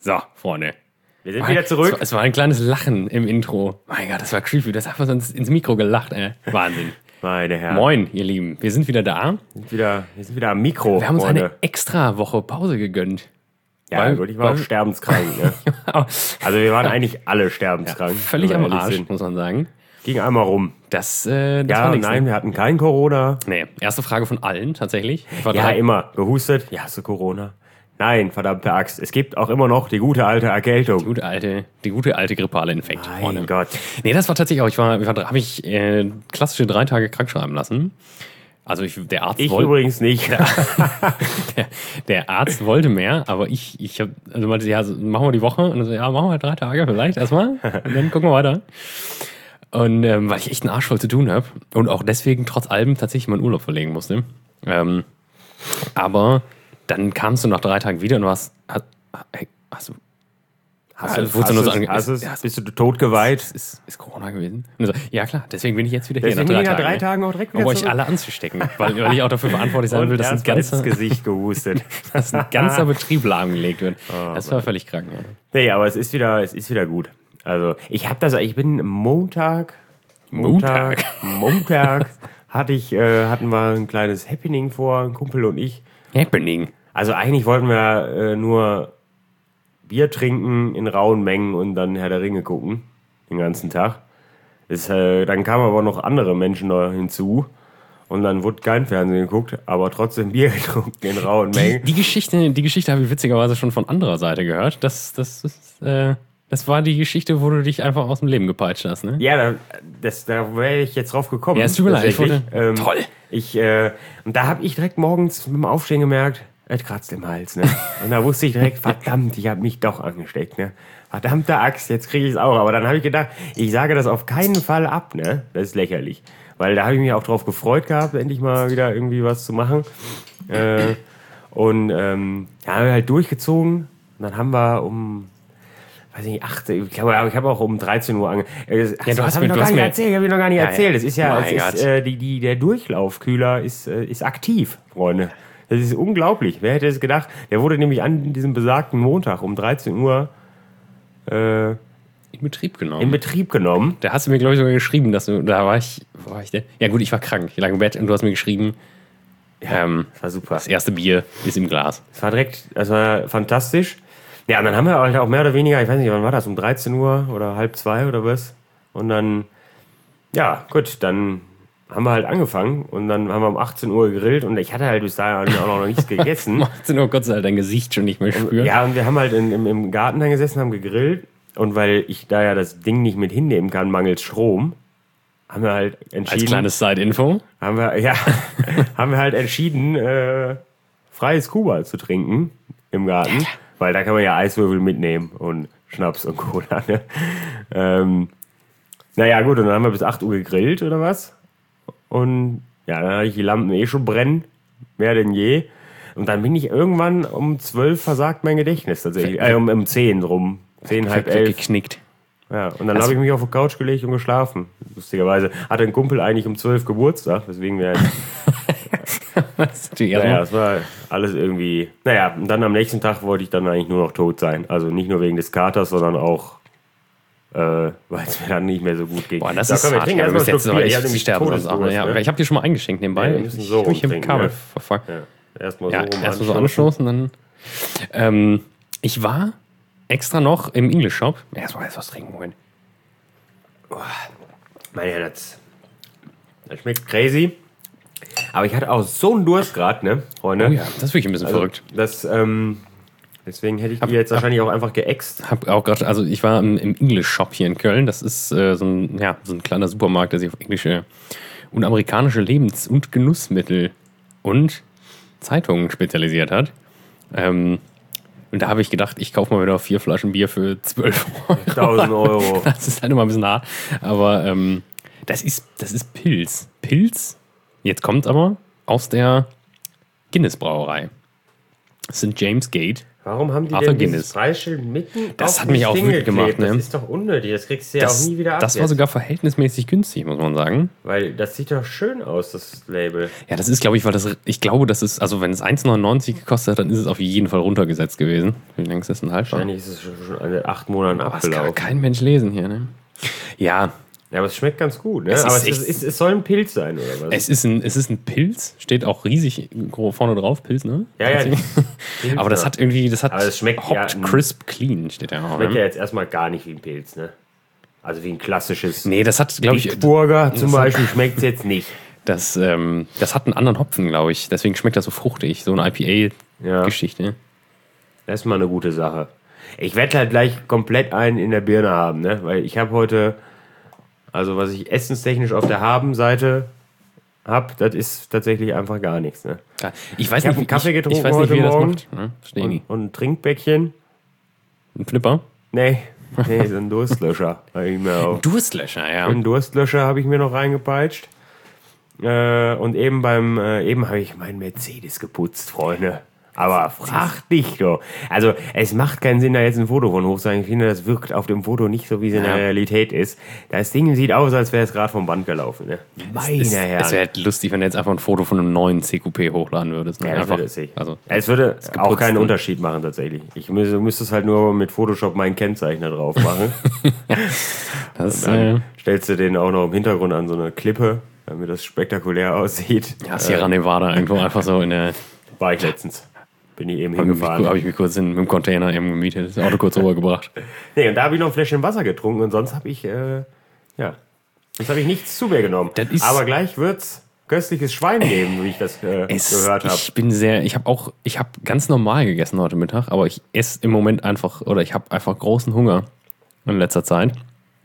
So, Freunde. Wir sind wieder zurück. Es war ein kleines Lachen im Intro. Mein Gott, das war creepy. Das hat uns ins Mikro gelacht, ey. Wahnsinn. Meine Herren. Moin, ihr Lieben. Wir sind wieder da. Wir sind wieder am Mikro. Wir haben uns Freunde. eine extra Woche Pause gegönnt. Ja, gut, ich war auch sterbenskrank. Ne? Also wir waren eigentlich alle sterbenskrank. Völlig wenn am wir ehrlich Arsch, sind. muss man sagen. Ging einmal rum. Das Ja, war nichts. nein, wir hatten kein Corona. Nee, erste Frage von allen tatsächlich. War Ja, drei- immer. Gehustet. Ja, hast du Corona? Nein, verdammte Axt. Es gibt auch immer noch die gute alte Erkältung. Die gute alte grippale Infekt. Mein Freunde. Gott. Nee, das war tatsächlich auch. Habe ich klassische 3 Tage krank schreiben lassen. Also der Arzt Ich wollte. übrigens nicht. Der Arzt wollte mehr, aber ich habe, also meinte, ja, so, machen wir die Woche. Und so, ja, machen wir 3 Tage vielleicht erstmal. Und dann gucken wir weiter. Und weil ich echt einen Arsch voll zu tun habe und auch deswegen trotz allem tatsächlich meinen Urlaub verlegen musste. Aber dann kamst du nach 3 Tagen wieder und du hast du. Bist du tot geweiht? Ist Corona gewesen? Und so, ja klar, deswegen bin ich jetzt wieder hier Deswegen nach 3 Tagen auch direkt wieder um euch zurück. alle anzustecken, weil ich auch dafür verantwortlich sein will, dass ein ins ganzer, Gesicht gehustet. dass ein ganzer Betrieb lahmgelegt wird. Das war völlig krank. Ja. Nee, aber es ist wieder gut. Also, ich bin Montag hatten wir ein kleines Happening vor, ein Kumpel und ich. Happening. Also eigentlich wollten wir nur Bier trinken in rauen Mengen und dann Herr der Ringe gucken, den ganzen Tag. Dann kamen aber noch andere Menschen da hinzu und dann wurde kein Fernsehen geguckt, aber trotzdem Bier getrunken in rauen Mengen. Die Geschichte habe ich witzigerweise schon von anderer Seite gehört. Das war die Geschichte, wo du dich einfach aus dem Leben gepeitscht hast, ne? Ja, da wäre ich jetzt drauf gekommen. Ja, es tut mir leid. Toll. Und da habe ich direkt morgens mit dem Aufstehen gemerkt, es kratzt im Hals, ne? Und da wusste ich direkt, verdammt, ich habe mich doch angesteckt, ne? Verdammte Axt, jetzt kriege ich es auch. Aber dann habe ich gedacht, ich sage das auf keinen Fall ab, ne? Das ist lächerlich. Weil da habe ich mich auch drauf gefreut gehabt, endlich mal wieder irgendwie was zu machen. Haben wir halt durchgezogen. Und dann haben wir um, weiß nicht, 8, ich habe auch um 13 Uhr angefangen. Ja, Das habe ich noch gar nicht erzählt. Es ist der Durchlaufkühler ist aktiv, Freunde. Das ist unglaublich. Wer hätte es gedacht? Der wurde nämlich an diesem besagten Montag um 13 Uhr In Betrieb genommen. Da hast du mir, glaube ich, sogar geschrieben, dass du, da war ich der? Ja gut, ich war krank. Ich lag im Bett und du hast mir geschrieben, Das war super. das erste Bier ist im Glas. Das war fantastisch. Ja, und dann haben wir halt auch mehr oder weniger, ich weiß nicht, wann war das, um 13 Uhr oder 1:30 oder was? Und dann, ja, gut, dann haben wir halt angefangen und dann haben wir um 18 Uhr gegrillt und ich hatte halt bis dahin auch noch nichts gegessen. Um 18 Uhr Gott sei Dank dein Gesicht schon nicht mehr spüren. Ja, und wir haben halt im Garten dann gesessen, haben gegrillt und weil ich da ja das Ding nicht mit hinnehmen kann, mangels Strom, haben wir halt entschieden... Als kleines Side-Info. haben wir halt entschieden, freies Kuba zu trinken im Garten, weil da kann man ja Eiswürfel mitnehmen und Schnaps und Cola. Ne? Naja, gut, und dann haben wir bis 8 Uhr gegrillt oder was. Und ja, dann hatte ich die Lampen schon brennen, mehr denn je. Und dann bin ich irgendwann um 12 versagt mein Gedächtnis tatsächlich. Um 10 rum. 10, halb 11. Geknickt. Ja, und dann habe ich mich auf die Couch gelegt und geschlafen. Lustigerweise hatte ein Kumpel eigentlich um 12 Geburtstag, weswegen wir es war alles irgendwie... Naja, und dann am nächsten Tag wollte ich dann eigentlich nur noch tot sein. Also nicht nur wegen des Katers, sondern auch, weil es mir dann nicht mehr so gut ging. Boah, das Da ist können wir hart. trinken, Ja, du bist erstmal jetzt einen Schluck aber Bier. echt Ich sterben. hab nämlich Ja, Todesdurst, ich habe dir schon mal eingeschenkt nebenbei. Ja, wir müssen so ich im rumtrinken, Kabel ja. verfuckt. Ja, erstmal Ja, so erstmal so anstoßen, dann... ich war extra noch im English Shop. Erstmal was trinken, Moment. Meine Herren, das schmeckt crazy. Aber ich hatte auch so einen Durst gerade, ne, Freunde. Oh ja, das ist wirklich ein bisschen verrückt. Deswegen hätte ich die jetzt wahrscheinlich auch einfach geäxt. Ich war im English Shop hier in Köln. Das ist so ein kleiner Supermarkt, der sich auf englische und amerikanische Lebens- und Genussmittel und Zeitungen spezialisiert hat. Und da habe ich gedacht, ich kaufe mal wieder 4 Flaschen Bier für 12 Euro. 1000 Euro. Das ist halt immer ein bisschen hart. Aber das ist Pils. Pils, jetzt kommt aber aus der Guinness Brauerei. St. James Gate. Warum haben die Arthur denn dieses Guinness. Preisschild mitten Das auf hat das mich auch Ding wütend geklebt? gemacht, ne? Das ist doch unnötig, das kriegst du ja auch nie wieder ab. Das war jetzt. sogar verhältnismäßig günstig, muss man sagen. Weil das sieht doch schön aus, das Label. Ja, das ist, glaube ich, ich glaube, das ist, also wenn es 1,99 gekostet hat, dann ist es auf jeden Fall runtergesetzt gewesen. Wie lange ist das denn haltbar? Wahrscheinlich ist es schon an 8 Monaten Aber das kann abgelaufen. kein Mensch lesen hier, ne? Ja, Ja, aber es schmeckt ganz gut, ne? Es ist Aber echt- es soll ein Pilz sein, oder was? es ist ein Pilz, steht auch riesig vorne drauf, Pilz, ne? Ja, ja. Pilz, Aber das ja. hat irgendwie, Aber es schmeckt ja Hopped Crisp Clean, steht da auch. Schmeckt ja Ne? jetzt erstmal gar nicht wie ein Pilz, ne? Also wie ein klassisches Nee, das hat, glaube ich, Bitburger zum Beispiel schmeckt es jetzt nicht. das hat einen anderen Hopfen, glaube ich. Deswegen schmeckt das so fruchtig, so eine IPA-Geschichte. Das ist mal eine gute Sache. Ich werde halt gleich komplett einen in der Birne haben, ne? Weil ich habe heute, also was ich essenstechnisch auf der Haben-Seite habe, das ist tatsächlich einfach gar nichts, ne? Ja, ich weiß Ich hab nicht, einen Kaffee getrunken ich weiß nicht, wie ihr das heute macht. Ne? Verstehe ich nicht. Und ein Trinkbäckchen. Ein Flipper? Nee, so ein Durstlöscher. Hab ich mir auch. Durstlöscher, ja. Einen Durstlöscher habe ich mir noch reingepeitscht. Und eben eben habe ich meinen Mercedes geputzt, Freunde. Aber frag dich doch. Also, es macht keinen Sinn, da jetzt ein Foto von hoch zu sagen. Ich finde, das wirkt auf dem Foto nicht so, wie es in der Realität ist. Das Ding sieht aus, als wäre es gerade vom Band gelaufen. Ne? Meine Herren. Es wäre halt lustig, wenn du jetzt einfach ein Foto von einem neuen CQP hochladen würdest. Ne? Ja, das einfach, würde es nicht. also, Es würde auch keinen und- Unterschied machen, tatsächlich. Ich müsste es halt nur mit Photoshop meinen Kennzeichner drauf machen. das, Dann stellst du den auch noch im Hintergrund an so eine Klippe, damit das spektakulär aussieht. ja, Sierra Nevada irgendwo einfach so in der. War ich letztens. Bin ich eben Habe hingefahren. ich mich kurz mit dem Container eben gemietet, das Auto kurz rübergebracht. Nee, und da habe ich noch ein Fläschchen Wasser getrunken und sonst habe ich, sonst habe ich nichts zu mir genommen. Das ist- Aber gleich wird's köstliches Schwein geben, wie ich das gehört habe. Ich habe ganz normal gegessen heute Mittag, aber ich esse im Moment einfach, oder ich habe einfach großen Hunger in letzter Zeit.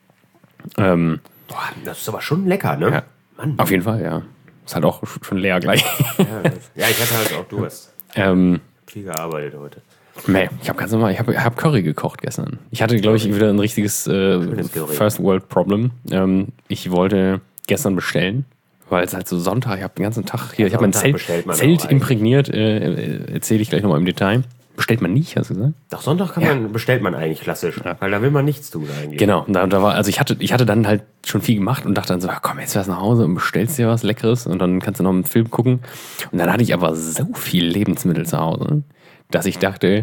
Boah, das ist aber schon lecker, ne? Ja, Mann. auf jeden Fall, ja. Ist halt auch schon leer gleich. Ja, ich hatte halt auch Durst. Viel gearbeitet heute. Nee, ich habe ganz normal, ich hab Curry gekocht gestern. Ich hatte, glaube ich, wieder ein richtiges Curry. First World Problem. Ich wollte gestern bestellen, weil es halt so Sonntag, ich habe den ganzen Tag hier, ich habe mein Sonntag Zelt, bestellt man Zelt auch imprägniert, erzähle ich gleich nochmal im Detail. Bestellt man nicht, hast du gesagt? Doch, Sonntag bestellt man eigentlich klassisch, weil da will man nichts tun eigentlich. Genau, da war, also ich hatte dann halt schon viel gemacht und dachte dann so, komm, jetzt fährst du nach Hause und bestellst dir was Leckeres und dann kannst du noch einen Film gucken. Und dann hatte ich aber so viel Lebensmittel zu Hause, dass ich dachte,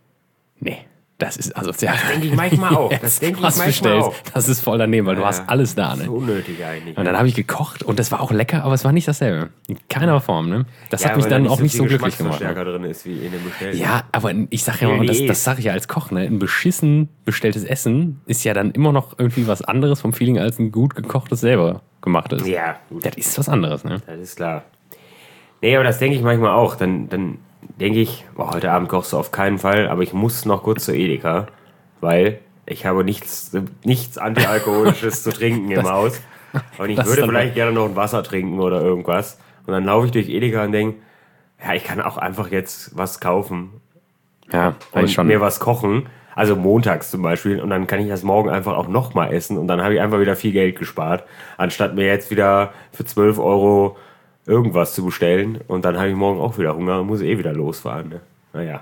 nee, das ist asozial. Das denke ich manchmal auch. Das denke ich was manchmal bestellst, auch. das ist voll daneben, weil du hast alles da, So ne? unnötig eigentlich. Und dann habe ich gekocht und das war auch lecker, aber es war nicht dasselbe. In keiner Form, ne? Das hat mich weil da dann auch nicht so viel glücklich gemacht. Ne? Geschmacksverstärker drin ist wie in dem Bestellten. Ja, aber ich sage ja mal, das sage ich ja als Koch, ne? Ein beschissen bestelltes Essen ist ja dann immer noch irgendwie was anderes vom Feeling als ein gut gekochtes selber gemachtes. Ja, gut. Das ist was anderes, ne? Das ist klar. Nee, aber das denke ich manchmal auch. Dann denke ich, heute Abend kochst du auf keinen Fall, aber ich muss noch kurz zur Edeka, weil ich habe nichts Antialkoholisches zu trinken im Haus. Und ich das würde dann vielleicht gerne noch ein Wasser trinken oder irgendwas. Und dann laufe ich durch Edeka und denke, ja, ich kann auch einfach jetzt was kaufen Ja, und ich schon. mir was kochen. Also montags zum Beispiel. Und dann kann ich das morgen einfach auch nochmal essen. Und dann habe ich einfach wieder viel Geld gespart, anstatt mir jetzt wieder für 12 Euro irgendwas zu bestellen. Und dann habe ich morgen auch wieder Hunger und muss wieder losfahren. Ne? Naja.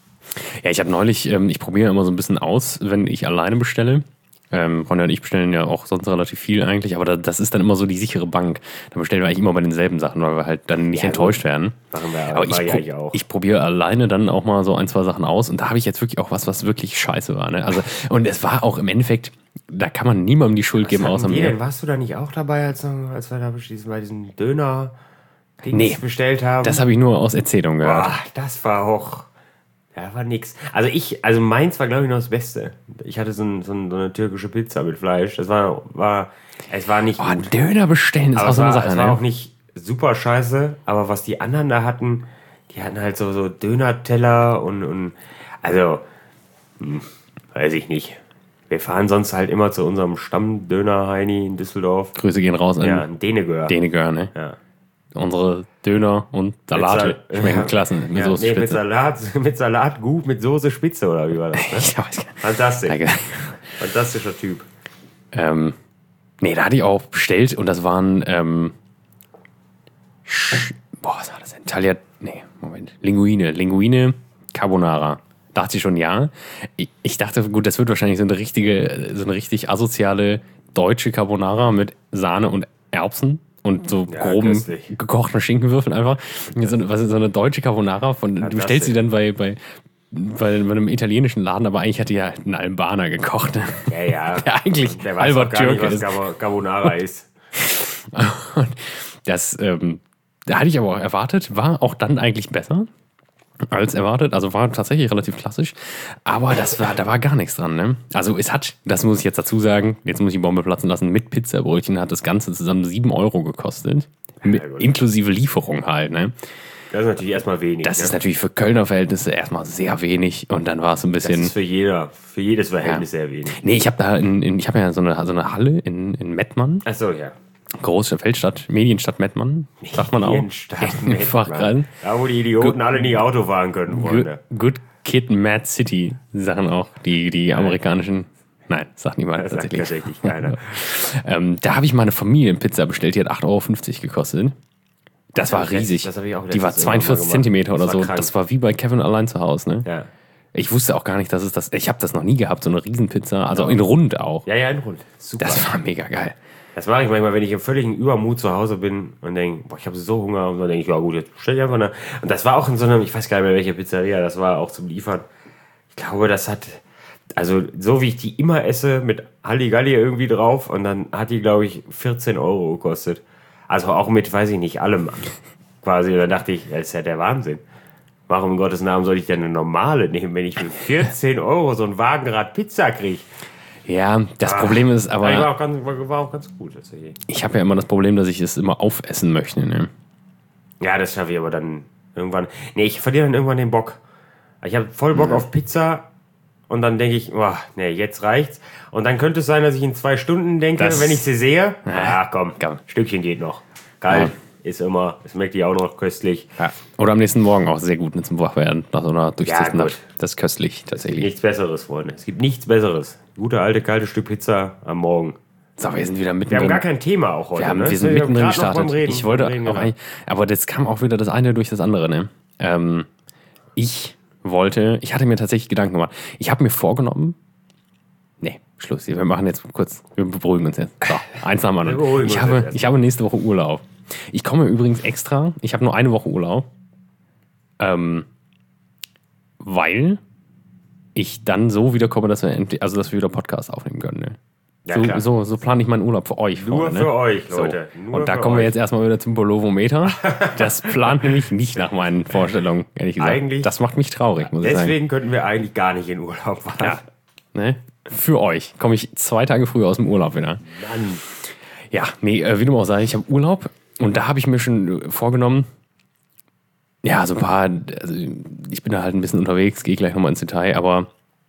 Ja, ich habe neulich, ich probiere immer so ein bisschen aus, wenn ich alleine bestelle. Ronja und ich bestellen ja auch sonst relativ viel eigentlich, aber das ist dann immer so die sichere Bank. Da bestellen wir eigentlich immer bei denselben Sachen, weil wir halt dann nicht enttäuscht werden. Machen wir Aber eigentlich auch. ich probiere alleine dann auch mal so ein, zwei Sachen aus und da habe ich jetzt wirklich auch was wirklich scheiße war. Ne? Also, und es war auch im Endeffekt, da kann man niemandem die Schuld geben, außer mir. Denn warst du da nicht auch dabei, als wir da bei diesem Döner bestellt haben? Das habe ich nur aus Erzählung gehört. Boah, das war auch. Ja, war nix. Also meins war, glaube ich, noch das Beste. Ich hatte so eine türkische Pizza mit Fleisch. Es war nicht Oh, gut. Döner bestellen ist Aber auch so eine Sache, es ne? war auch nicht super scheiße, aber was die anderen da hatten, die hatten halt so Döner-Teller und also, weiß ich nicht. Wir fahren sonst halt immer zu unserem Stammdöner-Heini in Düsseldorf. Grüße gehen raus an Ja, in Denegör. Denegör, ne? Ja. Unsere Döner und Salate schmecken klasse. Mit Soße mit Spitze. mit Salat gut, mit Soße Spitze oder wie war das? Ne? Ich weiß gar nicht. Fantastisch. Danke. Fantastischer Typ. Nee, da hatte ich auch bestellt und das waren was war das denn? Linguine. Linguine Carbonara. Dachte ich schon, ja. Ich dachte, gut, das wird wahrscheinlich so eine richtig asoziale deutsche Carbonara mit Sahne und Erbsen und so groben köstlich. gekochten Schinkenwürfeln einfach. So eine deutsche Carbonara du bestellst sie dann bei einem italienischen Laden, aber eigentlich hat die ja einen Albaner gekocht. Ne? Ja. Der eigentlich Der weiß halber auch gar nicht, Türke was ist. Carbonara ist. Und das da hatte ich aber auch erwartet, war auch dann eigentlich besser als erwartet. Also war tatsächlich relativ klassisch. Aber da war gar nichts dran. Ne? Also das muss ich jetzt dazu sagen, jetzt muss ich die Bombe platzen lassen, mit Pizzabrötchen hat das Ganze zusammen 7 Euro gekostet. Inklusive Lieferung halt. Ne? Das ist natürlich erstmal wenig. Das ist natürlich für Kölner Verhältnisse erstmal sehr wenig. Und dann war es ein bisschen... Das ist für jedes Verhältnis sehr wenig. Nee, ich habe ja so eine Halle in Mettmann. Ach so, ja. Große Feldstadt, Medienstadt Mettmann, sagt man auch. Medienstadt In Fachkreisen. Da, wo die Idioten alle nicht Auto fahren können wollen. Good Kid, Mad City, sagen auch die amerikanischen. Nein, sagt niemand Das sagt tatsächlich. keiner. Da habe ich mal eine Familienpizza bestellt, die hat 8,50 Euro gekostet. Das war riesig. Das habe ich auch Die war letztens irgendwann 42 mal Zentimeter oder gemacht. Das so. war krank. Das war wie bei Kevin allein zu Hause. Ne? Ja. Ich wusste auch gar nicht, dass es das. Ich habe das noch nie gehabt, so eine Riesenpizza. Also in rund auch. Ja, in Rund. Super. Das war mega geil. Das mache ich manchmal, wenn ich im völligen Übermut zu Hause bin und denke, boah, ich habe so Hunger. Und dann denke ich, ja gut, jetzt bestell ich einfach eine. Und das war auch in so einem, ich weiß gar nicht mehr, welche Pizzeria, das war auch zum Liefern. Ich glaube, das hat, also so wie ich die immer esse, mit Halligalli irgendwie drauf. Und dann hat die, glaube ich, 14 Euro gekostet. Also auch mit, weiß ich nicht, allem quasi. Da dachte ich, das ist ja der Wahnsinn. Warum in Gottes Namen soll ich denn eine normale nehmen, wenn ich für 14 Euro so ein Wagenrad Pizza kriege? Ja, das Problem ist aber... War auch ganz gut. Ich habe ja immer das Problem, dass ich es immer aufessen möchte. Ne? Ja, das schaffe ich aber dann irgendwann. Nee, ich verliere dann irgendwann den Bock. Ich habe voll Bock auf Pizza und dann denke ich, boah, nee, jetzt reicht's. Und dann könnte es sein, dass ich in 2 Stunden denke, wenn ich sie sehe, komm, Stückchen geht noch. Geil, ist immer, es schmeckt die auch noch köstlich. Ja. Oder am nächsten Morgen auch sehr gut zum Wachwerden. Nach so einer durchziehenden gut. Nacht. Das ist köstlich, tatsächlich. Nichts Besseres, Freunde. Es gibt nichts Besseres. Gute alte kalte Stück Pizza am Morgen. So, wir sind wieder Wir haben mittendrin. gar kein Thema auch heute. Wir sind mittendrin gerade noch beim gestartet. Reden, Ich wollte beim Reden, auch eigentlich, aber das kam auch wieder das eine durch das andere. Ne? Ich hatte mir tatsächlich Gedanken gemacht. Ich habe mir vorgenommen, nee, Schluss, wir machen jetzt kurz, wir beruhigen uns jetzt. So, eins nach dem anderen. Ich habe nächste Woche Urlaub. Ich komme übrigens extra, ich habe nur eine Woche Urlaub, weil ich dann so wiederkomme, dass wir wieder Podcast aufnehmen können. Ne? Ja, klar. So plane ich meinen Urlaub für euch. Nur Freunde, für euch, so. Leute. Nur Und da für kommen wir euch. jetzt erstmal wieder zum Polovometer. Das plant nämlich nicht nach meinen Vorstellungen, ehrlich gesagt. Eigentlich- das macht mich traurig, muss ich sagen. Deswegen könnten wir eigentlich gar nicht in Urlaub fahren. Ja. Ne? Für euch komme ich 2 Tage früher aus dem Urlaub wieder. Mann. Ja, nee, wie du auch sagst, ich habe Urlaub und da habe ich mir schon vorgenommen, ja, so ein paar, also ich bin da halt ein bisschen unterwegs, gehe gleich nochmal ins Detail, aber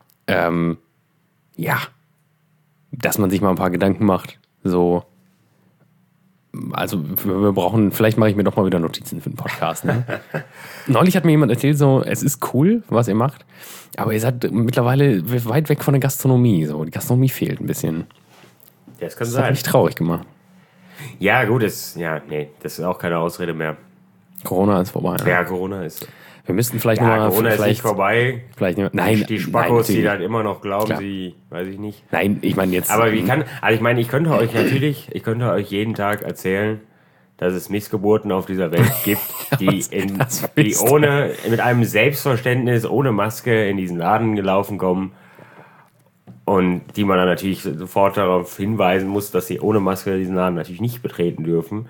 ja, dass man sich mal ein paar Gedanken macht, so, also wir brauchen, vielleicht mache ich mir doch mal wieder Notizen für den Podcast. Ne? Neulich hat mir jemand erzählt, so, es ist cool, was ihr macht, aber ihr seid mittlerweile weit weg von der Gastronomie, so, die Gastronomie fehlt ein bisschen. Das kann Das hat sein. mich traurig gemacht. Ja, gut, das ist auch keine Ausrede mehr. Corona ist vorbei. Ne? Ja, Corona ist. Wir müssten vielleicht Ja, nochmal. Corona ist nicht vorbei. Nein, Die Spackos, die nein, dann immer noch glauben, Klar. sie, weiß ich nicht. nein, ich meine jetzt. Aber ich könnte euch jeden Tag erzählen, dass es Missgeburten auf dieser Welt gibt, die ohne, mit einem Selbstverständnis, ohne Maske in diesen Laden gelaufen kommen und die man dann natürlich sofort darauf hinweisen muss, dass sie ohne Maske diesen Laden natürlich nicht betreten dürfen.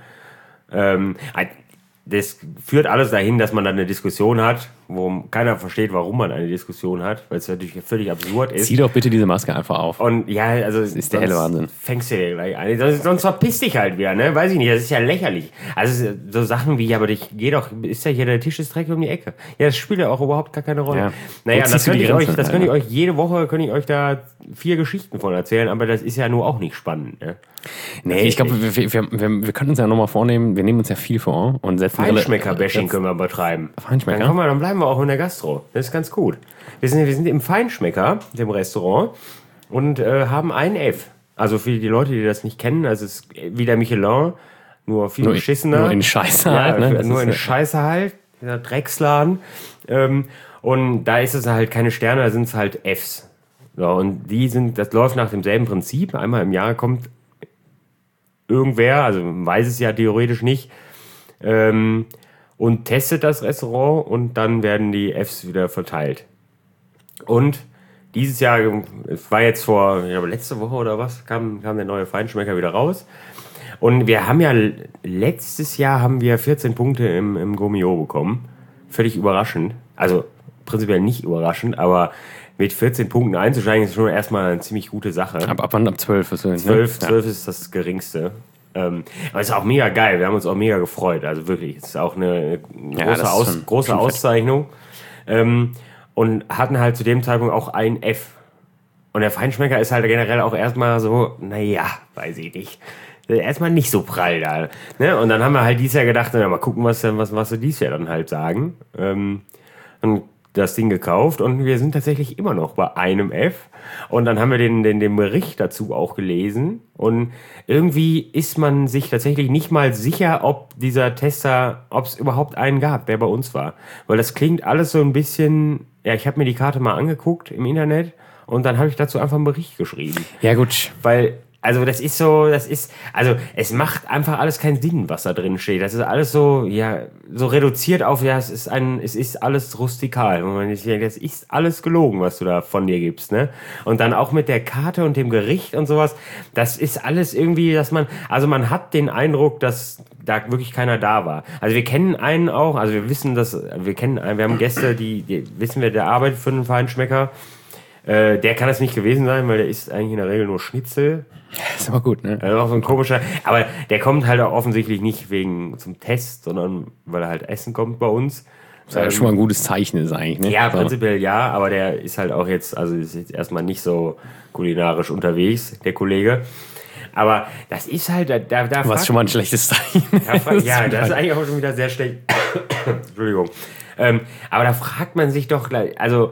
Das führt alles dahin, dass man dann eine Diskussion hat, wo keiner versteht, warum man eine Diskussion hat, weil es natürlich völlig absurd ist. Zieh doch bitte diese Maske einfach auf. Und ja, also das ist der helle Wahnsinn. Fängst du dir gleich an. Sonst verpiss dich halt wieder, ne? Weiß ich nicht, das ist ja lächerlich. Also so Sachen wie, aber ist ja hier, der Tisch ist direkt um die Ecke. Ja, das spielt ja auch überhaupt gar keine Rolle. Ja. Naja, Wo das ziehst du die Grenze? könnte ich euch jede Woche, da 4 Geschichten von erzählen, aber das ist ja nur auch nicht spannend, ne? Nee, ich glaube, wir können uns ja nochmal vornehmen, wir nehmen uns ja viel vor und setzen Feinschmecker-Bashing können wir betreiben. Feinschmecker? Dann bleiben wir auch in der Gastro. Das ist ganz gut. Wir sind im Feinschmecker, dem Restaurant, und haben einen F. Also für die Leute, die das nicht kennen, also es ist wie der Michelin, nur viel beschissener. Nur in Scheiße halt, ne? Nur in Scheiße halt, dieser Drecksladen. Und da ist es halt keine Sterne, da sind es halt Fs. So, und das läuft nach demselben Prinzip. Einmal im Jahr kommt irgendwer, also man weiß es ja theoretisch nicht, und testet das Restaurant und dann werden die Fs wieder verteilt. Und dieses Jahr, es war jetzt vor, ich glaube, letzte Woche oder was, kam der neue Feinschmecker wieder raus. Und wir haben ja, letztes Jahr haben wir 14 Punkte im Gourmillot bekommen. Völlig überraschend. Also prinzipiell nicht überraschend, aber mit 14 Punkten einzusteigen ist schon erstmal eine ziemlich gute Sache. Ab wann? Ab 12 ist es, 12 ist das geringste. Aber es ist auch mega geil. Wir haben uns auch mega gefreut. Also wirklich, es ist auch eine große Auszeichnung. Und hatten halt zu dem Zeitpunkt auch ein F. Und der Feinschmecker ist halt generell auch erstmal so, naja, weiß ich nicht. Erstmal nicht so prall da. Ne? Und dann haben wir halt dieses Jahr gedacht, na, mal gucken, was wir dieses Jahr dann halt sagen. Und das Ding gekauft und wir sind tatsächlich immer noch bei einem F. Und dann haben wir den Bericht dazu auch gelesen. Und irgendwie ist man sich tatsächlich nicht mal sicher, ob dieser Tester, ob es überhaupt einen gab, der bei uns war. Weil das klingt alles so ein bisschen, ja, ich habe mir die Karte mal angeguckt im Internet und dann habe ich dazu einfach einen Bericht geschrieben. Ja, gut. Weil, also es macht einfach alles keinen Sinn, was da drin steht. Das ist alles so, ja, so reduziert auf, ja, es ist alles rustikal. Und man denkt, das ist alles gelogen, was du da von dir gibst, ne? Und dann auch mit der Karte und dem Gericht und sowas, das ist alles irgendwie, man hat den Eindruck, dass da wirklich keiner da war. Also wir kennen einen auch, also wir wissen, wir haben Gäste, die wissen wir, der arbeitet für einen Feinschmecker. Der kann es nicht gewesen sein, weil der isst eigentlich in der Regel nur Schnitzel. Ist aber gut, ne? Also auch so ein komischer. Aber der kommt halt auch offensichtlich nicht zum Test, sondern weil er halt essen kommt bei uns. Das ist ja schon mal ein gutes Zeichen ist eigentlich, ne? Ja, prinzipiell ja, aber der ist halt auch ist jetzt erstmal nicht so kulinarisch unterwegs, der Kollege. Aber das ist halt, was schon mal ein schlechtes Zeichen. Ja, das ist eigentlich auch schon wieder sehr schlecht. Entschuldigung. Aber da fragt man sich doch, also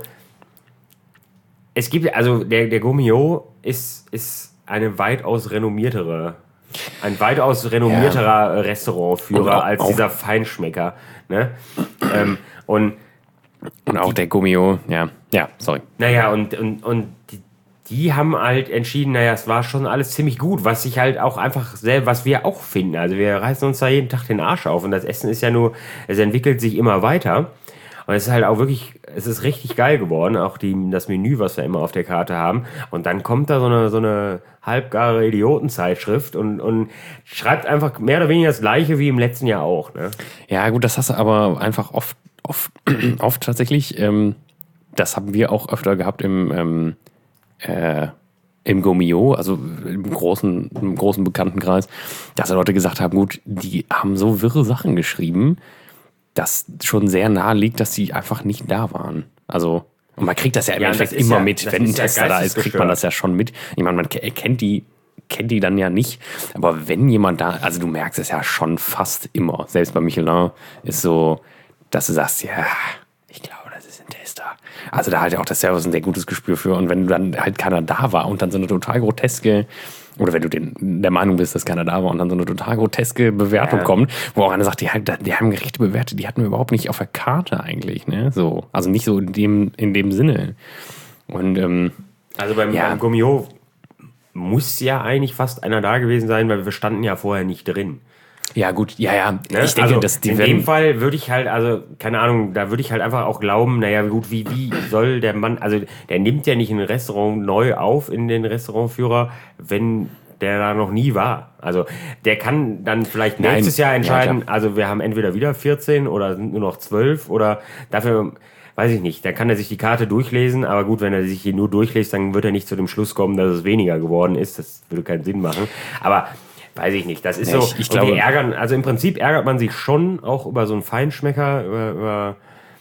es gibt, also der Gourmillot ist ein weitaus renommierterer Restaurantführer als dieser Feinschmecker. Ne? Und auch der Gourmillot, sorry. Naja, und die haben halt entschieden, naja, es war schon alles ziemlich gut, was ich halt auch einfach was wir auch finden. Also wir reißen uns da jeden Tag den Arsch auf und das Essen ist ja nur, es entwickelt sich immer weiter. Und es ist halt auch wirklich, es ist richtig geil geworden, auch das Menü, was wir immer auf der Karte haben. Und dann kommt da so eine halbgare Idiotenzeitschrift und schreibt einfach mehr oder weniger das Gleiche wie im letzten Jahr auch. Ne? Ja gut, das hast du aber einfach oft tatsächlich, das haben wir auch öfter gehabt im Gourmillot, also im großen Bekanntenkreis, dass Leute gesagt haben, gut, die haben so wirre Sachen geschrieben, das schon sehr nahe liegt, dass sie einfach nicht da waren. Also, und man kriegt das ja im Endeffekt immer mit. Wenn ein Tester da ist, kriegt man das ja schon mit. Ich meine, man kennt die dann ja nicht. Aber wenn jemand da, also du merkst es ja schon fast immer. Selbst bei Michelin ist so, dass du sagst, ja, ich glaube, das ist ein Tester. Also da hat ja auch der Service ein sehr gutes Gespür für. Und wenn dann halt keiner da war und dann so eine total groteske, oder wenn du der Meinung bist, dass keiner da war und dann so eine total groteske Bewertung kommt, wo auch einer sagt, die haben Gerichte bewertet, die hatten wir überhaupt nicht auf der Karte eigentlich, ne? So, also nicht so in dem Sinne. Und also beim Gourmillot muss ja eigentlich fast einer da gewesen sein, weil wir standen ja vorher nicht drin. Ja, gut, ja. Ne? Ich denke, also dass die in dem Fall würde ich halt, also, keine Ahnung, da würde ich halt einfach auch glauben, naja, gut, wie soll der Mann, also, der nimmt ja nicht ein Restaurant neu auf in den Restaurantführer, wenn der da noch nie war. Also, der kann dann vielleicht nächstes Jahr entscheiden, also, wir haben entweder wieder 14 oder sind nur noch 12 oder dafür, weiß ich nicht, da kann er sich die Karte durchlesen, aber gut, wenn er sich hier nur durchliest, dann wird er nicht zu dem Schluss kommen, dass es weniger geworden ist, das würde keinen Sinn machen, aber weiß ich nicht, das ist so, ich glaube, also im Prinzip ärgert man sich schon auch über so einen Feinschmecker,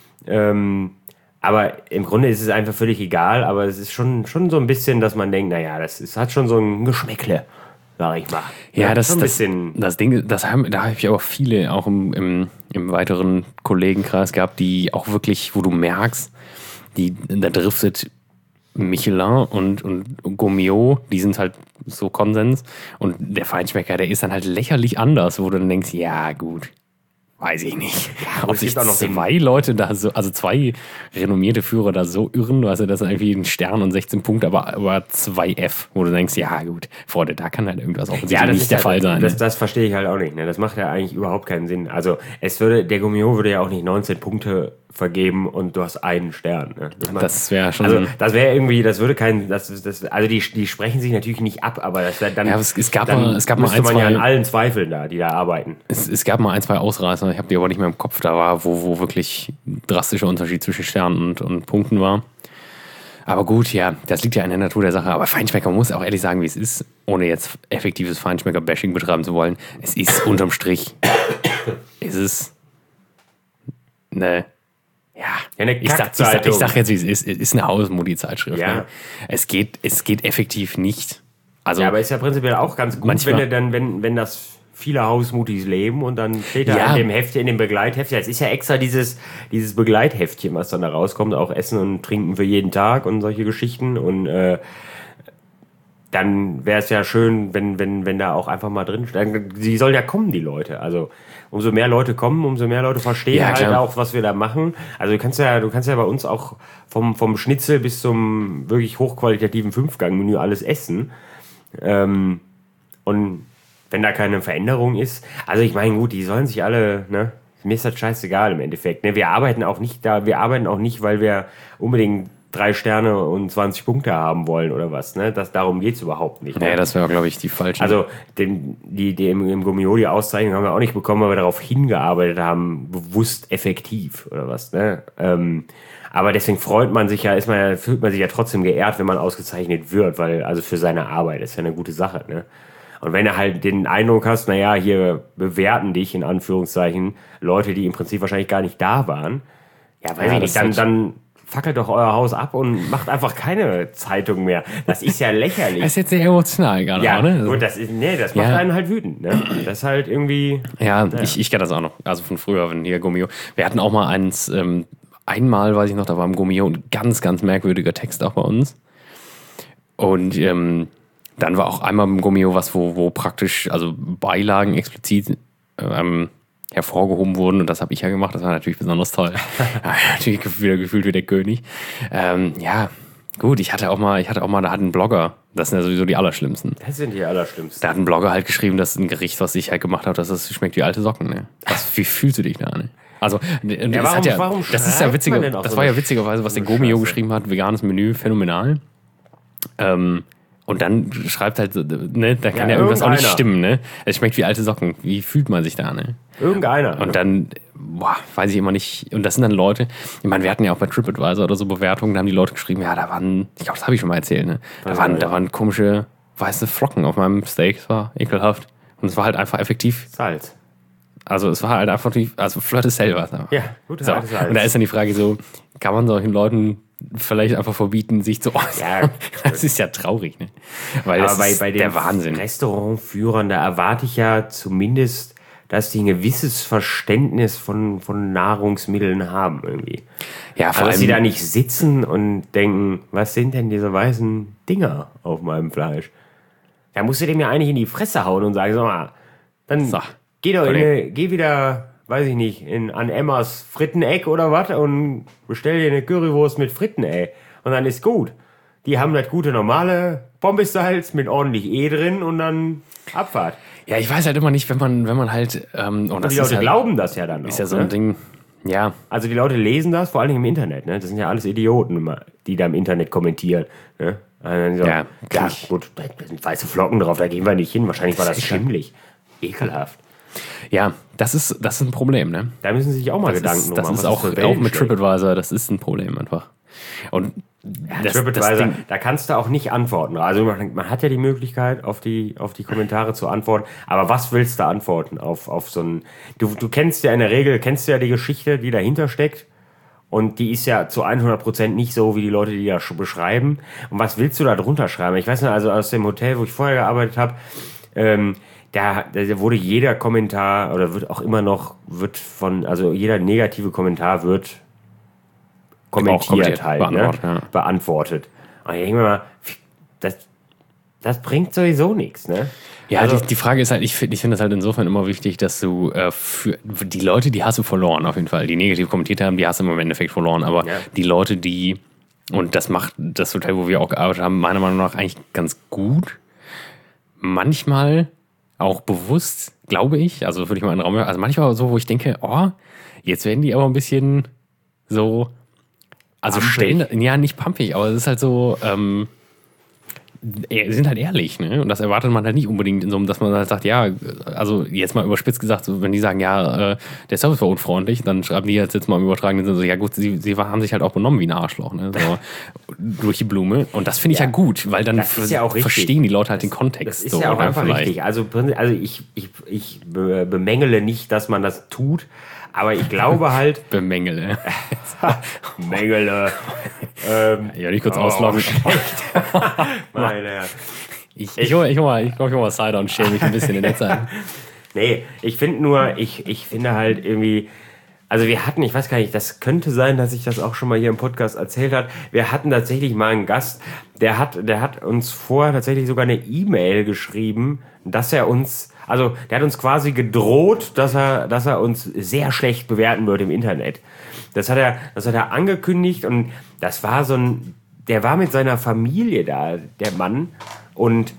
aber im Grunde ist es einfach völlig egal, aber es ist schon so ein bisschen, dass man denkt, naja, hat schon so ein Geschmäckle, sag ich mal. Ja, das Ding, da habe ich auch viele auch im weiteren Kollegenkreis gehabt, die auch wirklich, wo du merkst, da driftet Michelin und Gourmillot, die sind halt so Konsens. Und der Feinschmecker, der ist dann halt lächerlich anders, wo du dann denkst, ja gut, weiß ich nicht. Ja, Ob es sich gibt auch noch zwei Leute da so, also zwei renommierte Führer da so irren, weißt du, das ist irgendwie ein Stern und 16 Punkte, aber 2 F, wo du denkst, ja gut, Freunde, da kann halt irgendwas offensichtlich nicht der Fall sein. Das verstehe ich halt auch nicht. Ne? Das macht ja eigentlich überhaupt keinen Sinn. Also der Gummio würde ja auch nicht 19 Punkte vergeben und du hast einen Stern. Ne? Das wäre schon... Also das wäre irgendwie, das würde kein... also die sprechen sich natürlich nicht ab, aber das wäre dann... Ja, es gab mal ein, zwei... ja an allen Zweifeln da, die da arbeiten. Es gab mal 1, 2 Ausreißer, ich habe die aber nicht mehr im Kopf, da war, wo wirklich drastischer Unterschied zwischen Sternen und Punkten war. Aber gut, ja, das liegt ja in der Natur der Sache. Aber Feinschmecker, man muss auch ehrlich sagen, wie es ist, ohne jetzt effektives Feinschmecker-Bashing betreiben zu wollen. Es ist unterm Strich, ist es eine... Ja, eine ich sag jetzt, wie es ist. Es ist eine Hausmutti-Zeitschrift. Ja. Ne? Es geht effektiv nicht. Also, ja, aber ist ja prinzipiell auch ganz gut, manchmal, wenn das viele Hausmutis leben und dann steht da in dem Heftchen, in dem Begleitheftchen, es ist ja extra dieses Begleitheftchen, was dann da rauskommt, auch Essen und Trinken für jeden Tag und solche Geschichten und dann wäre es ja schön, wenn da auch einfach mal drin steht. Sie sollen ja kommen, die Leute. Also umso mehr Leute kommen, umso mehr Leute verstehen halt auch, was wir da machen. Also du kannst ja bei uns auch vom Schnitzel bis zum wirklich hochqualitativen 5-Gang-Menü alles essen. Und wenn da keine Veränderung ist, also ich meine, gut, die sollen sich alle, ne? Mir ist das scheißegal im Endeffekt. Ne? Wir arbeiten auch nicht, weil wir unbedingt 3 Sterne und 20 Punkte haben wollen oder was, ne? Darum geht es überhaupt nicht. Ne? Ja, das wäre, glaube ich, die falsche. Also im Gummio die Auszeichnung haben wir auch nicht bekommen, weil wir darauf hingearbeitet haben, bewusst effektiv oder was, ne? Aber deswegen fühlt man sich ja trotzdem geehrt, wenn man ausgezeichnet wird, weil, also für seine Arbeit, ist ja eine gute Sache, ne? Und wenn du halt den Eindruck hast, naja, hier bewerten dich, in Anführungszeichen, Leute, die im Prinzip wahrscheinlich gar nicht da waren, ja, weiß ich nicht, dann fackelt doch euer Haus ab und macht einfach keine Zeitung mehr. Das ist ja lächerlich. Das ist jetzt sehr emotional gerade, ja, auch, ne? Gut, das macht einen halt wütend, ne? Das ist halt irgendwie... Ja, ich kenne das auch noch, also von früher, wenn hier Gummio... Wir hatten auch mal einmal, weiß ich noch, da war im Gummio ein ganz, ganz merkwürdiger Text auch bei uns. Und dann war auch einmal im Gummio was, wo praktisch, also Beilagen explizit hervorgehoben wurden, und das habe ich ja gemacht, das war natürlich besonders toll. Natürlich wieder gefühlt wie der König. Ja, gut, ich hatte auch mal, da hat ein Blogger, das sind ja sowieso die Allerschlimmsten. Das sind die Allerschlimmsten. Da hat ein Blogger halt geschrieben, dass ein Gericht, was ich halt gemacht habe, dass das schmeckt wie alte Socken. Ne? Wie fühlst du dich da, ne? Also, warum das ist ja witziger, das war ja witzigerweise, was der Gummio geschrieben hat, veganes Menü, phänomenal. Und dann schreibt halt, ne, da kann ja irgendwas auch nicht stimmen, ne? Es schmeckt wie alte Socken. Wie fühlt man sich da, ne? Irgendeiner. Und dann, weiß ich immer nicht. Und das sind dann Leute, ich meine, wir hatten ja auch bei TripAdvisor oder so Bewertungen, da haben die Leute geschrieben, ja, da waren, ich glaube, das habe ich schon mal erzählt, ne? Da waren komische weiße Flocken auf meinem Steak, das war ekelhaft. Und es war halt einfach effektiv Salz. Also es war halt einfach, flottes Sellwasser. Ja, gut, so. Salz. Und da ist dann die Frage so, kann man solchen Leuten vielleicht einfach verbieten, sich zu äußern? Ja, das ist ja traurig, ne? Weil das ist bei der Wahnsinn. Restaurantführern, da erwarte ich ja zumindest, dass die ein gewisses Verständnis von Nahrungsmitteln haben irgendwie. Ja, vor allem, dass sie da nicht sitzen und denken, was sind denn diese weißen Dinger auf meinem Fleisch? Da musst du dem ja eigentlich in die Fresse hauen und sagen, sag mal, dann geh wieder, weiß ich nicht, an Emmas Fritteneck oder was und bestell dir eine Currywurst mit Fritten, ey. Und dann ist gut. Die haben das gute normale Pommessalz mit ordentlich drin und dann Abfahrt. Ja, ich weiß halt immer nicht, wenn man halt... und die Leute glauben das ja dann auch. Ist ja so ein Ding, ja. Also die Leute lesen das, vor allen Dingen im Internet, ne? Das sind ja alles Idioten, die da im Internet kommentieren, ne? Also, ja, gut, da sind weiße Flocken drauf, da gehen wir nicht hin. Wahrscheinlich war das schimmlig. Ekelhaft. Ja, das ist ein Problem, ne? Da müssen Sie sich auch mal Gedanken machen. Das ist auch mit TripAdvisor, das ist ein Problem einfach. Und TripAdvisor, da kannst du auch nicht antworten. Also man hat ja die Möglichkeit, auf die Kommentare zu antworten, aber was willst du antworten auf so ein... Du kennst ja in der Regel, die Geschichte, die dahinter steckt, und die ist ja zu 100% nicht so, wie die Leute die da beschreiben. Und was willst du da drunter schreiben? Ich weiß nicht, also aus dem Hotel, wo ich vorher gearbeitet habe, da wurde jeder Kommentar, oder wird auch immer noch, also jeder negative Kommentar wird kommentiert halt, beantwortet. Und ich denke mir mal, das bringt sowieso nichts, ne? Ja, also, die Frage ist halt, ich finde das halt insofern immer wichtig, dass du für die Leute, die hast du verloren auf jeden Fall, die negativ kommentiert haben, die hast du im Endeffekt verloren, aber die Leute, die, und das macht das Hotel, wo wir auch gearbeitet haben, meiner Meinung nach eigentlich ganz gut, manchmal auch bewusst, glaube ich, also würde ich mal in den Raum, also manchmal so, wo ich denke, oh, jetzt werden die aber ein bisschen so, also pumpig. stellen, ja, nicht pumpig, aber es ist halt so, sind halt ehrlich, ne? Und das erwartet man halt nicht unbedingt in so einem, dass man halt sagt, ja, also jetzt mal überspitzt gesagt, so, wenn die sagen, ja, der Service war unfreundlich, dann schreiben die jetzt mal im übertragenen Sinne so, ja gut, sie haben sich halt auch benommen wie ein Arschloch, ne? So, durch die Blume. Und das finde ich ja gut, weil dann verstehen die Leute halt den Kontext. Das ist ja auch einfach richtig. Also ich bemängele nicht, dass man das tut, aber ich glaube halt... Bemängele. Mängele. Ja, nicht kurz ausloggen. Meine Herren. Ich hol mal Cider und schäme mich ein bisschen in der Zeit. Nee, ich finde halt irgendwie, also wir hatten, ich weiß gar nicht, das könnte sein, dass ich das auch schon mal hier im Podcast erzählt habe. Wir hatten tatsächlich mal einen Gast, der hat uns vorher tatsächlich sogar eine E-Mail geschrieben, dass er uns, also der hat uns quasi gedroht, dass er uns sehr schlecht bewerten wird im Internet. Das hat er angekündigt und das war der war mit seiner Familie da, der Mann, und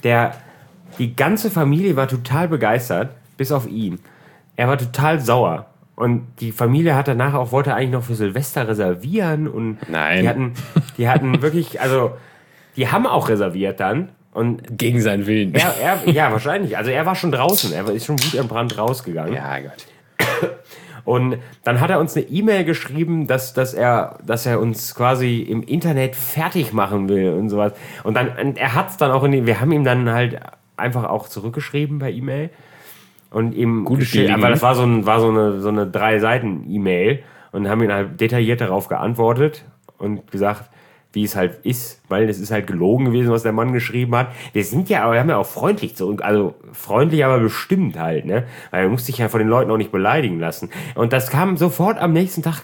die ganze Familie war total begeistert, bis auf ihn. Er war total sauer. Und die Familie hat danach auch, wollte eigentlich noch für Silvester reservieren. Und nein. Die hatten wirklich, also, die haben auch reserviert dann. Und gegen seinen Willen. Ja, wahrscheinlich. Also er war schon draußen. Er ist schon wutentbrannt rausgegangen. Ja, Gott. Und dann hat er uns eine E-Mail geschrieben, dass er uns quasi im Internet fertig machen will und sowas. Und er hat es dann auch wir haben ihm dann halt einfach auch zurückgeschrieben per E-Mail. Und ihm geschrieben, aber das war so eine 3-Seiten-E-Mail und haben ihn halt detailliert darauf geantwortet und gesagt, wie es halt ist, weil es ist halt gelogen gewesen, was der Mann geschrieben hat. Wir haben ja auch freundlich also freundlich, aber bestimmt halt, ne? Weil er musste sich ja von den Leuten auch nicht beleidigen lassen. Und das kam sofort am nächsten Tag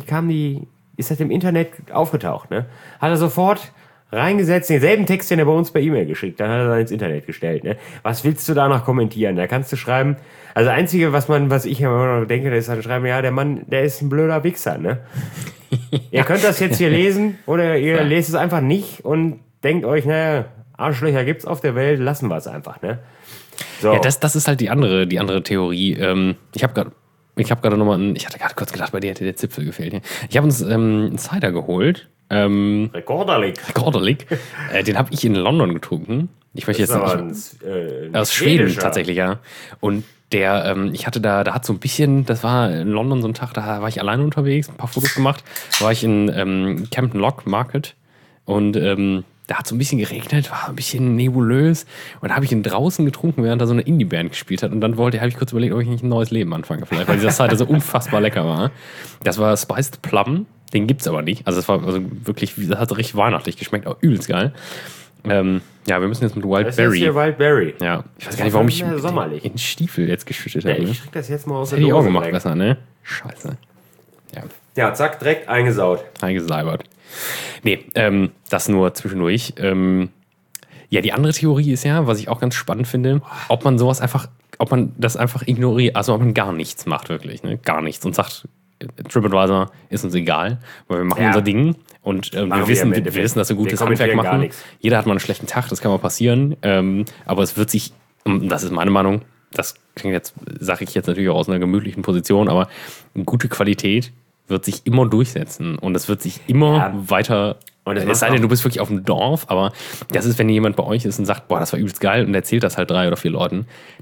ist das im Internet aufgetaucht, ne? Hat er sofort reingesetzt, denselben Text, den er bei uns per E-Mail geschickt, dann hat er dann ins Internet gestellt, ne? Was willst du da noch kommentieren? Da kannst du schreiben, also das Einzige, was ich immer noch denke, ist dann schreiben, ja, der Mann, der ist ein blöder Wichser, ne? Ihr könnt das jetzt hier lesen oder ihr lest es einfach nicht und denkt euch, naja, Arschlöcher gibt's auf der Welt, lassen wir es einfach, ne? So. Ja, das ist halt die andere Theorie. Ich habe gerade nochmal, ich hatte gerade kurz gedacht, bei dir hätte der Zipfel gefehlt. Hier. Ich habe uns einen Cider geholt. Rekorderlig. Den habe ich in London getrunken. Ich weiß jetzt nicht. Aus Schweden tatsächlich, ja. Und ich hatte da hat so ein bisschen, das war in London so ein Tag, da war ich alleine unterwegs, ein paar Fotos gemacht. Da war ich in Camden Lock Market und da hat so ein bisschen geregnet, war ein bisschen nebulös und da habe ich ihn draußen getrunken, während da so eine Indie-Band gespielt hat und dann habe ich kurz überlegt, ob ich nicht ein neues Leben anfange vielleicht, weil dieser Cider so unfassbar lecker war. Das war Spiced Plum, den gibt's aber nicht. Also das war wirklich, das hat richtig weihnachtlich geschmeckt, auch übelst geil. Ja, wir müssen jetzt mit Wild Berry. Das ist hier Wild Berry. Ja, ich weiß gar nicht, warum ich in Stiefel jetzt geschüttet habe. Ich krieg das jetzt mal aus der Dose. Hätte ich auch gemacht besser, ne? Scheiße. Ja, zack, direkt eingesaut. Eingesalbert. Nee, das nur zwischendurch. Ja, die andere Theorie ist ja, was ich auch ganz spannend finde, ob man das einfach ignoriert, also ob man gar nichts macht wirklich, ne? Gar nichts und sagt, TripAdvisor ist uns egal, weil wir machen unser Ding und wir wissen, dass wir gutes Handwerk machen. Jeder hat mal einen schlechten Tag, das kann mal passieren, aber es wird sich, das ist meine Meinung, das sage ich jetzt natürlich auch aus einer gemütlichen Position, aber eine gute Qualität wird sich immer durchsetzen und es wird sich immer weiter, es sei denn, du bist wirklich auf dem Dorf, aber das ist, wenn jemand bei euch ist und sagt, boah, das war übelst geil und erzählt das halt 3 oder 4 Leuten,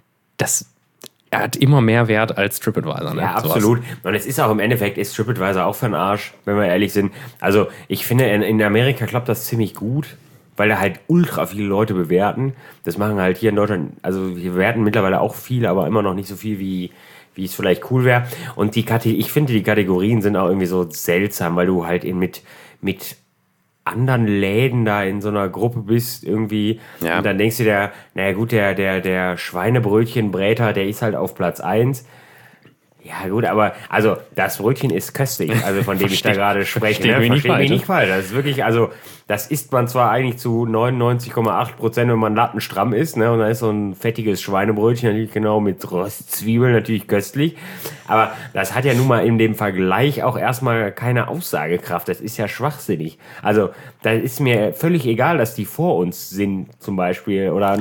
er hat immer mehr Wert als TripAdvisor. Ne? Ja, absolut. Und es ist auch im Endeffekt, ist TripAdvisor auch für den Arsch, wenn wir ehrlich sind. Also ich finde, in Amerika klappt das ziemlich gut, weil da halt ultra viele Leute bewerten. Das machen halt hier in Deutschland, also wir bewerten mittlerweile auch viel, aber immer noch nicht so viel, wie es vielleicht cool wäre. Und ich finde, die Kategorien sind auch irgendwie so seltsam, weil du halt eben mit anderen Läden da in so einer Gruppe bist irgendwie. Ja. Und dann denkst du der Schweinebrötchenbräter, der ist halt auf Platz 1. Ja gut, aber also das Brötchen ist köstlich, also von dem ich da gerade spreche. Versteht mich nicht falsch. Das ist wirklich, also das isst man zwar eigentlich zu 99,8%, wenn man lattenstramm isst, ne? Und dann ist so ein fettiges Schweinebrötchen natürlich genau mit Röstzwiebeln natürlich köstlich. Aber das hat ja nun mal in dem Vergleich auch erstmal keine Aussagekraft. Das ist ja schwachsinnig. Also da ist mir völlig egal, dass die vor uns sind zum Beispiel oder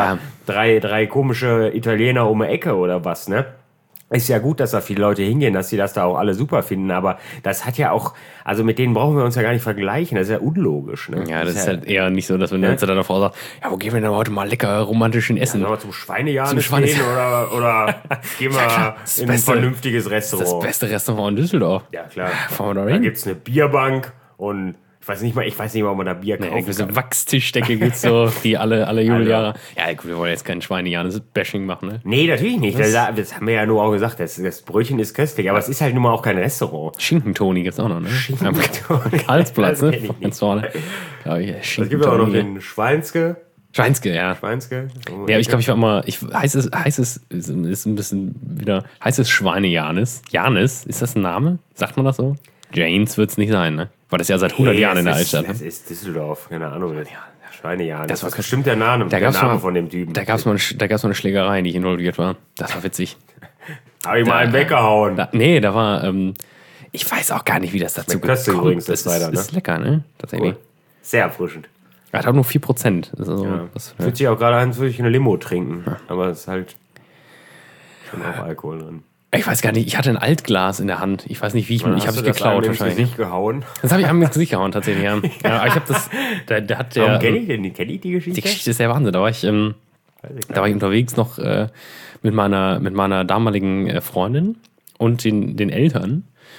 drei komische Italiener um die Ecke oder was, ne? Ist ja gut, dass da viele Leute hingehen, dass sie das da auch alle super finden, aber das hat ja auch, also mit denen brauchen wir uns ja gar nicht vergleichen, das ist ja unlogisch. Ne? Ja, das ist halt eher nicht so, dass wir uns dann davor sagen, ja, wo gehen wir denn heute mal lecker romantischen Essen? Sollen wir zum Schweinejanis gehen oder gehen wir in ein vernünftiges Restaurant? Das beste Restaurant in Düsseldorf. Ja, klar. Fahren wir da Da hin. gibt es eine Bierbank und ich weiß nicht mal, ob man da Bier kaufen kann. Diese Wachstischdecke gibt's so, die alle Jubeljahre. Ja, gut, wir wollen jetzt kein Schweinejanis-Bashing machen, ne? Nee, natürlich nicht. Das haben wir ja nur auch gesagt. Das Brötchen ist köstlich, aber es ist halt nun mal auch kein Restaurant. Schinkentoni gibt's auch noch, ne? Schinkentoni. Karlsplatz, Das ne? kenn ich nicht. Ganz vorne. Es gibt auch noch den Schweinske. Schweinske, ja. Ja, ich glaube, ich war immer, heißt es ist ein bisschen wieder, heißt es Schweinejanis? Janis, ist das ein Name? Sagt man das so? Janes wird's nicht sein, ne? War das ja seit 100 Jahren in der Altstadt. Das ist Düsseldorf, keine Ahnung. Schweinejanis. Das war bestimmt der Name von dem Typen. Da gab's mal eine Schlägerei, in die ich involviert war. Das war witzig. Habe ich mal einen weggehauen. Da war, ich weiß auch gar nicht, wie das dazu kommt. Übrigens, das ist lecker, ne? Tatsächlich. Cool. Sehr erfrischend. Er hat auch nur 4%. Also, fühlt sich auch gerade an, als würde ich eine Limo trinken. Ja. Aber es ist halt schon auch Alkohol drin. Ich weiß gar nicht, ich hatte ein Altglas in der Hand. Ich weiß nicht, wie ich habe es geklaut wahrscheinlich. Nicht gehauen? Das habe ich einem ins Gesicht gehauen, tatsächlich. Ja. Aber ich habe das. Warum kenne ich die Geschichte? Die Geschichte ist der Wahnsinn. Da war ich unterwegs noch mit meiner damaligen Freundin und den Eltern.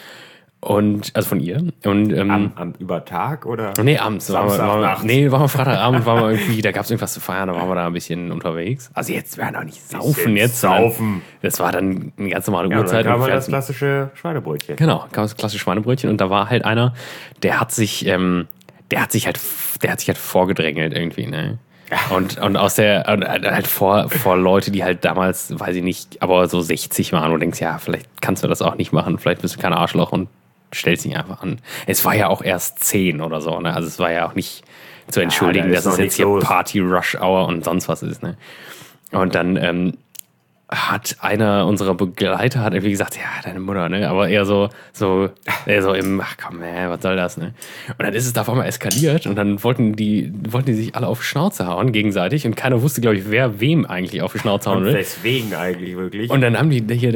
Und, also von ihr. Und, über Tag oder? Nee, abends. Samstagnachts? Waren wir Freitagabend, da gab es irgendwas zu feiern, da waren wir da ein bisschen unterwegs. Also jetzt werden wir nicht saufen jetzt. Saufen. Das war dann eine ganz normale Uhrzeit. Und dann kam das klassische Schweinebrötchen. Genau, kam das klassische Schweinebrötchen und da war halt einer, der hat sich halt vorgedrängelt irgendwie, ne? Und halt vor Leute, die halt damals, weiß ich nicht, aber so 60 waren und du denkst, ja, vielleicht kannst du das auch nicht machen, vielleicht bist du kein Arschloch und stellst dich einfach an. Es war ja auch erst 10 oder so, ne? Also es war ja auch nicht zu entschuldigen, dass es jetzt hier Party Rush Hour und sonst was ist, ne? Und dann hat einer unserer Begleiter irgendwie gesagt, ja, deine Mutter, ne? Aber eher so im, ach komm, was soll das, ne? Und dann ist es da auf einmal eskaliert und dann wollten die sich alle auf die Schnauze hauen gegenseitig und keiner wusste, glaube ich, wer wem eigentlich auf die Schnauze hauen will. Und deswegen eigentlich wirklich. Und dann haben die hier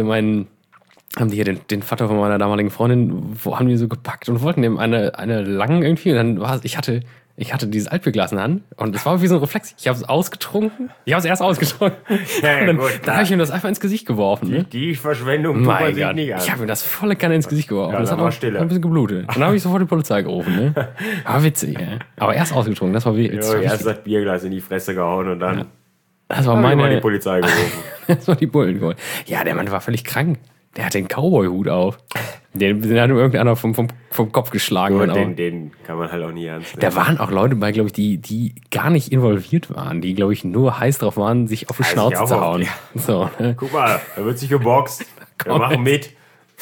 den Vater von meiner damaligen Freundin, haben die so gepackt und wollten dem eine langen irgendwie. Und dann ich hatte dieses Altbierglas in der Hand und es war wie so ein Reflex. Ich habe es ausgetrunken. Ich habe es erst ausgetrunken. Ja, dann habe ich ihm das einfach ins Gesicht geworfen. Ne? Die Verschwendung tut man sich nicht an. Ich habe ihm das volle Kanne ins Gesicht geworfen. Ja, das hat auch ein bisschen geblutet. Und dann habe ich sofort die Polizei gerufen. Ne? War witzig, ja. Aber erst ausgetrunken. Das war erst das Bierglas in die Fresse gehauen und dann das war die Polizei gerufen. Das war die Bullen geholt. Ja, der Mann war völlig krank. Der hat den Cowboy-Hut auf. Den hat ihm irgendeiner vom Kopf geschlagen. Den kann man halt auch nie ernst nehmen. Da waren auch Leute bei, glaube ich, die gar nicht involviert waren. Die, glaube ich, nur heiß drauf waren, sich auf die Schnauze zu hauen. Ja. So, ne? Guck mal, da wird sich geboxt. Wir machen mit.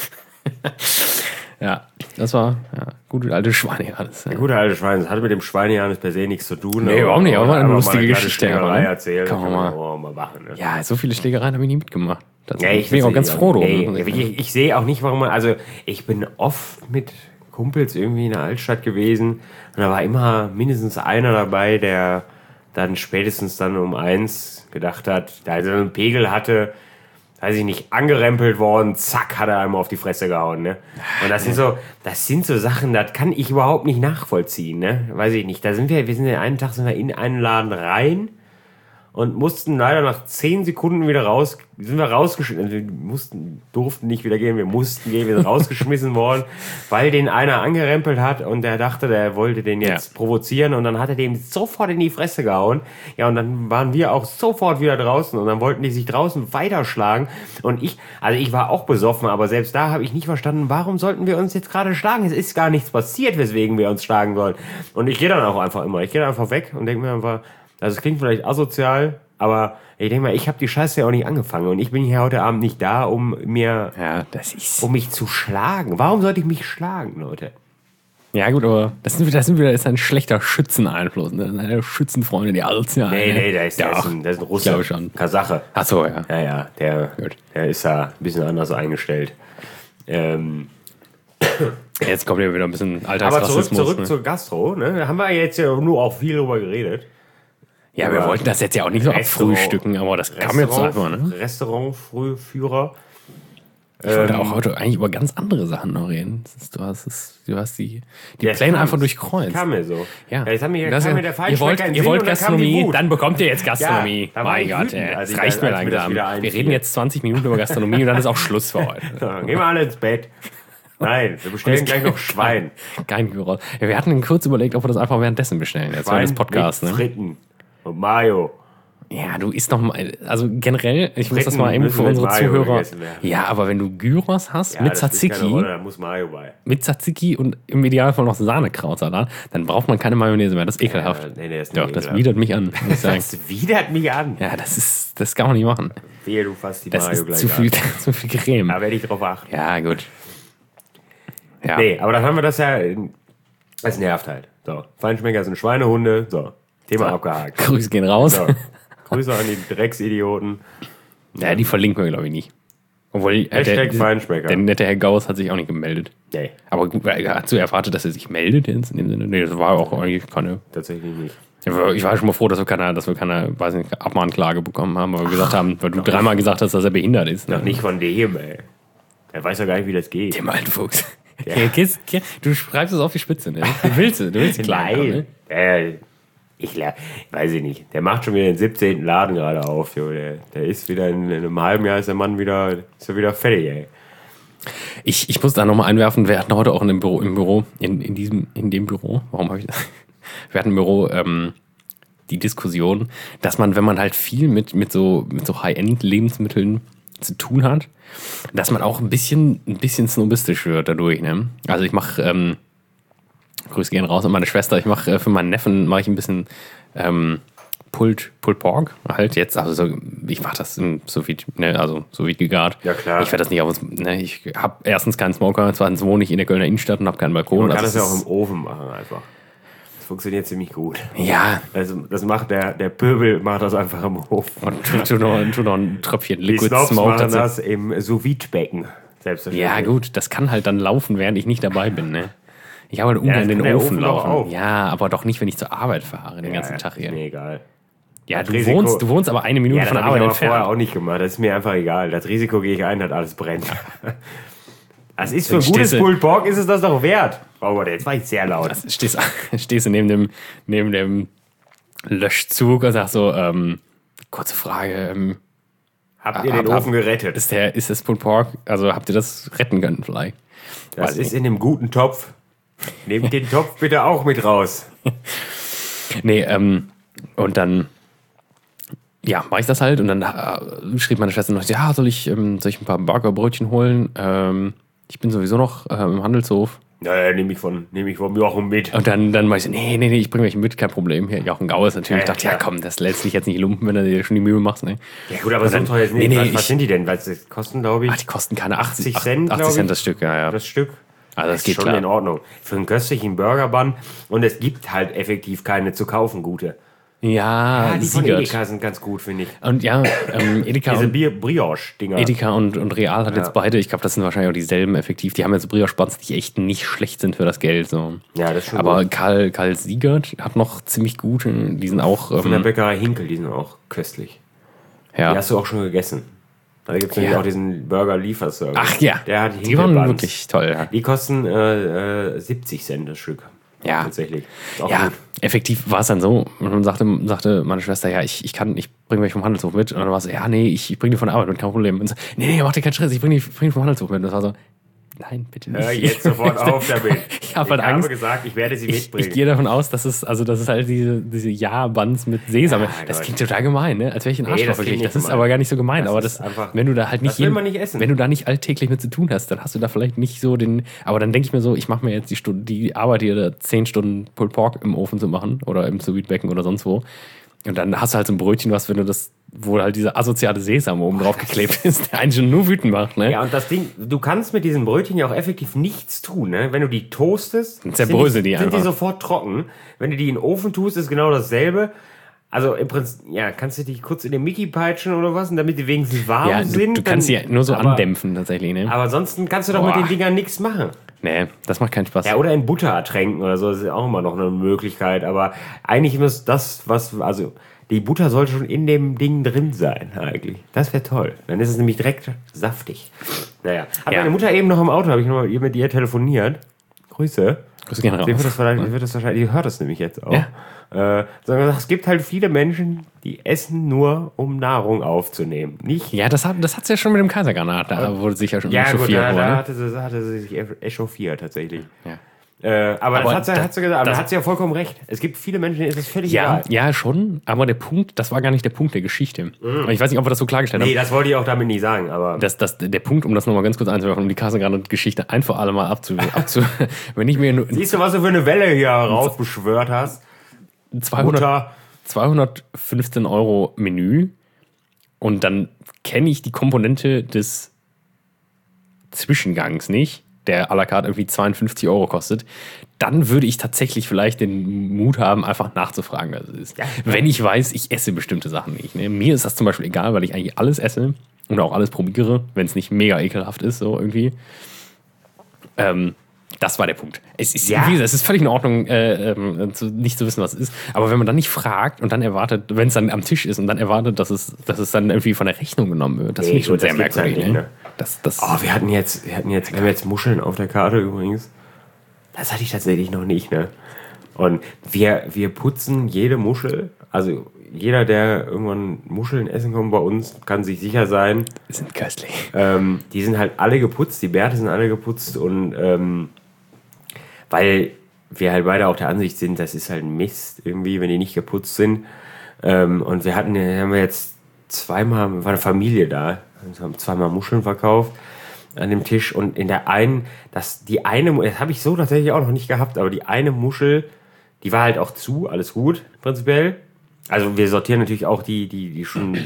Ja, das war gute alte Schweinejanis. Ja. Gute alte Schweine. Das hatte mit dem Schweinejanis per se nichts zu tun. Nee, überhaupt nicht. Aber eine lustige Geschichte. Schlägerei erzählen. Kann man mal machen. Ne? Ja, so viele Schlägereien habe ich nie mitgemacht. Ich bin auch ganz froh drum. Ich sehe auch nicht, warum man. Also, ich bin oft mit Kumpels irgendwie in der Altstadt gewesen und da war immer mindestens einer dabei, der dann spätestens um 1 gedacht hat, da er so einen Pegel hatte, weiß ich nicht, angerempelt worden, zack, hat er einmal auf die Fresse gehauen, ne? Und das sind so Sachen, das kann ich überhaupt nicht nachvollziehen, ne? Weiß ich nicht. Wir sind einen Tag in einen Laden rein und mussten leider nach 10 Sekunden wieder rausgeschmissen. Wir durften nicht wieder gehen, wir mussten gehen, wir sind rausgeschmissen worden, weil den einer angerempelt hat und der dachte, der wollte den jetzt provozieren und dann hat er dem sofort in die Fresse gehauen. Ja, und dann waren wir auch sofort wieder draußen und dann wollten die sich draußen weiterschlagen und ich war auch besoffen, aber selbst da habe ich nicht verstanden, warum sollten wir uns jetzt gerade schlagen? Es ist gar nichts passiert, weswegen wir uns schlagen sollen. Und ich gehe dann auch einfach weg und denke mir einfach, also es klingt vielleicht asozial, Aber ich denke mal, ich habe die Scheiße ja auch nicht angefangen. Und ich bin hier heute Abend nicht da, um Ja, um mich zu schlagen. Warum sollte ich mich schlagen, Leute? Ja, gut, aber das ist ein schlechter Schützeneinfluss. Ne? Eine Schützenfreunde, die Alzen. Nee, der ist ein Russe. Ich glaube schon. Kasache. Ach so, ja. Ja, der ist da ein bisschen anders eingestellt. Jetzt kommt ja wieder ein bisschen Aber Alltagsrassismus. zurück Ne? zur Gastro. Ne? Da haben wir jetzt ja nur auch viel drüber geredet. Ja, wir wollten das jetzt ja auch nicht so abfrühstücken, aber das kam jetzt so einfach, ne? Restaurantführer. Ich wollte auch heute eigentlich über ganz andere Sachen noch reden. Du hast die Pläne einfach durchkreuzt. Kam mir so. Ja. Jetzt kam mir der ihr Feinschmecker wollt Gastronomie, dann bekommt ihr jetzt Gastronomie. Ja, da war mein ich Gott, wütend, als das ich reicht das- mir als mir das langsam. wieder Wir einfiel. reden jetzt 20 Minuten über Gastronomie und dann ist auch Schluss für heute. Dann gehen wir alle ins Bett. Nein, wir bestellen gleich noch Schwein. Kein Geräusch. Ja, wir hatten kurz überlegt, ob wir das einfach währenddessen bestellen. Jetzt während des Podcasts, mit ne? Fritten und Mayo. Ja, du isst noch mal, also generell, ich muss das Fritten mal eben müssen für mit unsere Mayo Zuhörer. gegessen werden. Ja, aber wenn du Gyros hast Ja, mit das spielt keine Tzatziki, Rolle, da muss Mayo bei. mit Tzatziki und im Idealfall noch Sauerkrautsalat, dann braucht man keine Mayonnaise mehr. Das ist ekelhaft. Nee, das ist Doch, nicht das ekelhaft. widert mich an, muss ich sagen. Das widert mich an. Ja, das kann man nicht machen. Wehe, du fasst die Das Mayo ist gleich zu viel, an. zu viel Creme. Da werde ich drauf achten. Ja, gut. Ja. Nee, aber dann haben wir das ja. Es nervt halt. So, Feinschmecker sind Schweinehunde. So, Thema abgehakt. Grüße gehen raus. So, Grüße an die Drecksidioten. Ja, die verlinken wir, glaube ich, nicht. Obwohl, Hashtag Feinschmecker. der nette Herr Gauss hat sich auch nicht gemeldet. Nee, Aber gut, hast du erwartet, dass er sich meldet jetzt in dem Sinne? Nee, das war auch eigentlich keine. tatsächlich nicht. Ich war schon mal froh, dass wir keine weiß nicht, Abmahnklage bekommen haben, weil wir gesagt haben, weil du dreimal gesagt hast, dass er behindert ist. Noch nicht von dem, ey. Er weiß ja gar nicht, wie das geht. Dem alten Fuchs. Ja. Du schreibst es auf die Spitze, ne? Du willst klar. Ne? Weiß ich nicht. Der macht schon wieder den 17. Laden gerade auf. Jo. Der ist wieder in einem halben Jahr ist der Mann wieder fertig, ey. Ich muss da nochmal einwerfen, wir hatten heute auch in dem Büro, in dem Büro, warum habe ich das? Wir hatten im Büro die Diskussion, dass man, wenn man halt viel mit so High-End-Lebensmitteln zu tun hat, dass man auch ein bisschen snobistisch wird dadurch. Ne? Also ich mache, Grüße gehen raus an meine Schwester, ich mache für meinen Neffen ein bisschen Pulled Pork halt jetzt, also so, ich mache das im Sous-Vide, ne, also Sous-Vide gegart. Ja, klar. Ich werde das nicht ich habe erstens keinen Smoker, zweitens wohne ich in der Kölner Innenstadt und habe keinen Balkon. Man kann Also das ja auch im Ofen machen einfach. Das funktioniert ziemlich gut. Ja, Also das macht der Pöbel macht das einfach im Ofen. und tu noch ein Tröpfchen Die Liquid Snobs Smoke machen dazu. das im Sous-Vide-Becken. Selbstverständlich. Ja, gut, das kann halt dann laufen, während ich nicht dabei bin, ne? Ich habe halt ungern das den kann der Ofen Ofen doch laufen. auch. Ja, aber doch nicht, wenn ich zur Arbeit fahre, den ganzen Tag ist hier. mir egal. Ja, Das Risiko- du wohnst aber eine Minute Ja, das von der habe ich Arbeit aber vorher entfernt. auch nicht gemacht. Das ist mir einfach egal. Das Risiko gehe ich ein, dass alles brennt. Das ist für Dann ein gutes stehst du- Pulled Pork ist es das doch wert. Oh Gott, jetzt war ich sehr laut. Stehst du neben dem Löschzug und sagst so, kurze Frage, Habt ihr den Ofen gerettet? ist das Pulled Pork, also habt ihr das retten können vielleicht? Das Weiß ist nicht. in dem guten Topf. Nehmt den Topf bitte auch mit raus. Nee, und dann, ja, mache ich das halt und dann schrieb meine Schwester noch, ja, soll ich ein paar Burgerbrötchen holen? Ich bin sowieso noch im Handelshof. Naja, nehme ich vom Jochen mit. Und dann meinte ich so, nee, ich bringe welche mit, kein Problem. Hier, Jochen Gauss natürlich. Ja, Ich dachte, ja klar. komm, das lässt sich jetzt nicht lumpen, wenn du dir schon die Mühe machst. Ne? Ja gut, aber so teuer ist nicht. Was sind die denn? Weil das kosten, glaube ich, Ach, die kosten keine 80 Cent, 80 glaub Cent ich. das Stück, ja. das Stück. Also das ist geht schon klar. in Ordnung. Für einen köstlichen Burgerbun. Und es gibt halt effektiv keine zu kaufen gute. Ja, Die von Siegert. Edeka sind ganz gut, finde ich. Und ja, Edeka Diese und, Brioche-Dinger. Edeka und Real hat jetzt beide, ich glaube, das sind wahrscheinlich auch dieselben effektiv. Die haben jetzt Brioche-Buns, die echt nicht schlecht sind für das Geld. So. Ja, das ist schon Aber gut. Karl Siegert hat noch ziemlich gute, die sind auch, Von der Bäckerei Hinkel, die sind auch köstlich. ja. Die hast du auch schon gegessen. Da gibt es nämlich auch diesen Burger-Lieferservice. Ach ja, Der hat die waren Hinkelbuns. wirklich toll. Ja. Die kosten 70 Cent das Stück. Ja. Tatsächlich. Ist auch Ja, gut. effektiv war es dann so. Und dann sagte meine Schwester, ja, ich bringe mich vom Handelshof mit. Und dann war es so, ja, nee, ich bringe die von der Arbeit mit, kein Problem. Und so, nee, mach dir keinen Stress, ich bring die vom Handelshof mit. Und das war so, nein, bitte nicht. Hör jetzt sofort auf damit. Ich habe halt Angst. gesagt, ich werde sie Ich mitbringen. gehe davon aus, dass es halt diese Ja-Buns mit Sesam. Ja, das Gott. klingt total gemein, ne? Als wäre ich ein Nee, Arschloch das wirklich. klingt Das nicht ist gemein. aber gar nicht so gemein. Das Aber ist einfach- wenn du da halt nicht das will man nicht essen. wenn du da nicht alltäglich mit zu tun hast, dann hast du da vielleicht nicht so den. Aber dann denke ich mir so, ich mache mir jetzt die Arbeit hier, da 10 Stunden Pulled Pork im Ofen zu machen oder im Sous-Vide-Becken oder sonst wo. Und dann hast du halt so ein Brötchen, was, wenn du das, wo halt dieser asoziale Sesam oben drauf geklebt ist, der einen schon nur wütend macht, ne? Ja, und das Ding, du kannst mit diesen Brötchen ja auch effektiv nichts tun, ne? Wenn du die toastest, zerbröseln die sind einfach. die sofort trocken. Wenn du die in den Ofen tust, ist genau dasselbe. Also im Prinzip, ja, kannst du die kurz in den Mickey peitschen oder was, und damit die wenigstens warm Ja, sind. du kannst die nur so andämpfen tatsächlich, ne? Aber ansonsten kannst du doch mit den Dingern nichts machen. Nee, das macht keinen Spaß. Ja, oder in Butter ertränken oder so, das ist auch immer noch eine Möglichkeit. Aber eigentlich muss das, also die Butter sollte schon in dem Ding drin sein, eigentlich. Das wäre toll. Dann ist es nämlich direkt saftig. Naja. Hat meine Mutter eben noch im Auto, habe ich noch mit ihr telefoniert. Grüße. Grüße gerne raus. Die hört das nämlich jetzt auch. Ja. Es gibt halt viele Menschen, die essen nur, um Nahrung aufzunehmen. Nicht. Ja, das hat's ja schon mit dem Kaisergranat. Da wurde sich ja schon echauffiert. Da hatte sie sich echauffiert, tatsächlich. Ja. Aber das hat sie gesagt. Aber da hat sie ja vollkommen recht. Es gibt viele Menschen, denen ist das völlig egal. Ja, schon. Aber der Punkt, das war gar nicht der Punkt der Geschichte. Ich weiß nicht, ob wir das so klargestellt haben. Nee, das wollte ich auch damit nicht sagen. Aber der Punkt, um das nochmal ganz kurz einzuwerfen, um die Kaisergranat-Geschichte ein für alle Mal wenn ich mir nur siehst du, was du für eine Welle hier raufbeschwört hast? 215 € Menü und dann kenne ich die Komponente des Zwischengangs nicht, der à la carte irgendwie 52 € kostet, dann würde ich tatsächlich vielleicht den Mut haben, einfach nachzufragen, was es ist. Ja. Wenn ich weiß, ich esse bestimmte Sachen nicht. Ne? Mir ist das zum Beispiel egal, weil ich eigentlich alles esse und auch alles probiere, wenn es nicht mega ekelhaft ist, so irgendwie. Das war der Punkt. Es ist, es ist völlig in Ordnung, nicht zu wissen, was es ist. Aber wenn man dann nicht fragt und dann erwartet, wenn es dann am Tisch ist und dann erwartet, dass es dann irgendwie von der Rechnung genommen wird, das finde ich schon sehr merkwürdig. Halt nicht, ne? Wir haben jetzt Muscheln auf der Karte übrigens. Das hatte ich tatsächlich noch nicht, ne? Und wir putzen jede Muschel. Also jeder, der irgendwann Muscheln essen kommt bei uns, kann sich sicher sein. Die sind köstlich. Die sind halt alle geputzt, die Bärte sind alle geputzt und weil wir halt beide auch der Ansicht sind, das ist halt Mist irgendwie, wenn die nicht geputzt sind. Und haben wir jetzt zweimal, war eine Familie da, wir haben zweimal Muscheln verkauft an dem Tisch und in der einen, das habe ich so tatsächlich auch noch nicht gehabt, aber die eine Muschel, die war halt auch zu, alles gut, prinzipiell. Also wir sortieren natürlich auch die schon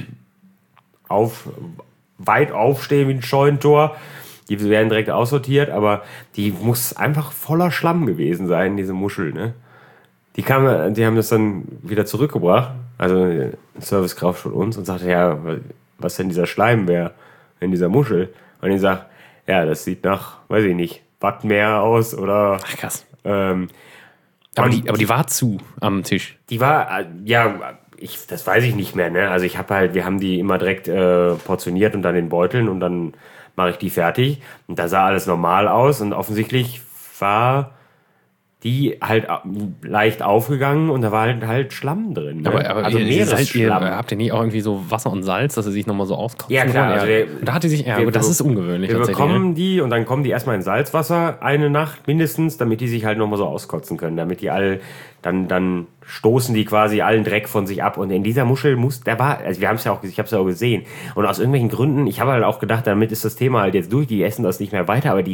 weit aufstehen wie ein Scheunentor. Die werden direkt aussortiert, aber die muss einfach voller Schlamm gewesen sein, diese Muschel, ne? Die haben das dann wieder zurückgebracht, also eine Servicekraft von uns, und sagte, ja, was denn dieser Schleim wäre in dieser Muschel? Und ich sag, ja, das sieht nach, weiß ich nicht, Wattmeer aus oder... Ach, krass. Aber die war zu am Tisch. Die war, das weiß ich nicht mehr, ne? Also wir haben die immer direkt portioniert und dann in Beuteln und dann mache ich die fertig. Und da sah alles normal aus und offensichtlich war die halt leicht aufgegangen und da war halt Schlamm drin. Ne? Aber also Meeresschlamm. Habt ihr nicht auch irgendwie so Wasser und Salz, dass sie sich nochmal so auskotzen? Ja, klar. Also da hat die sich, aber das ist ungewöhnlich. Wir bekommen die und dann kommen die erstmal in Salzwasser eine Nacht mindestens, damit die sich halt nochmal so auskotzen können. Damit die alle, dann stoßen die quasi allen Dreck von sich ab. Und in dieser Muschel ich habe es ja auch gesehen. Und aus irgendwelchen Gründen, ich habe halt auch gedacht, damit ist das Thema halt jetzt durch, die essen das nicht mehr weiter, aber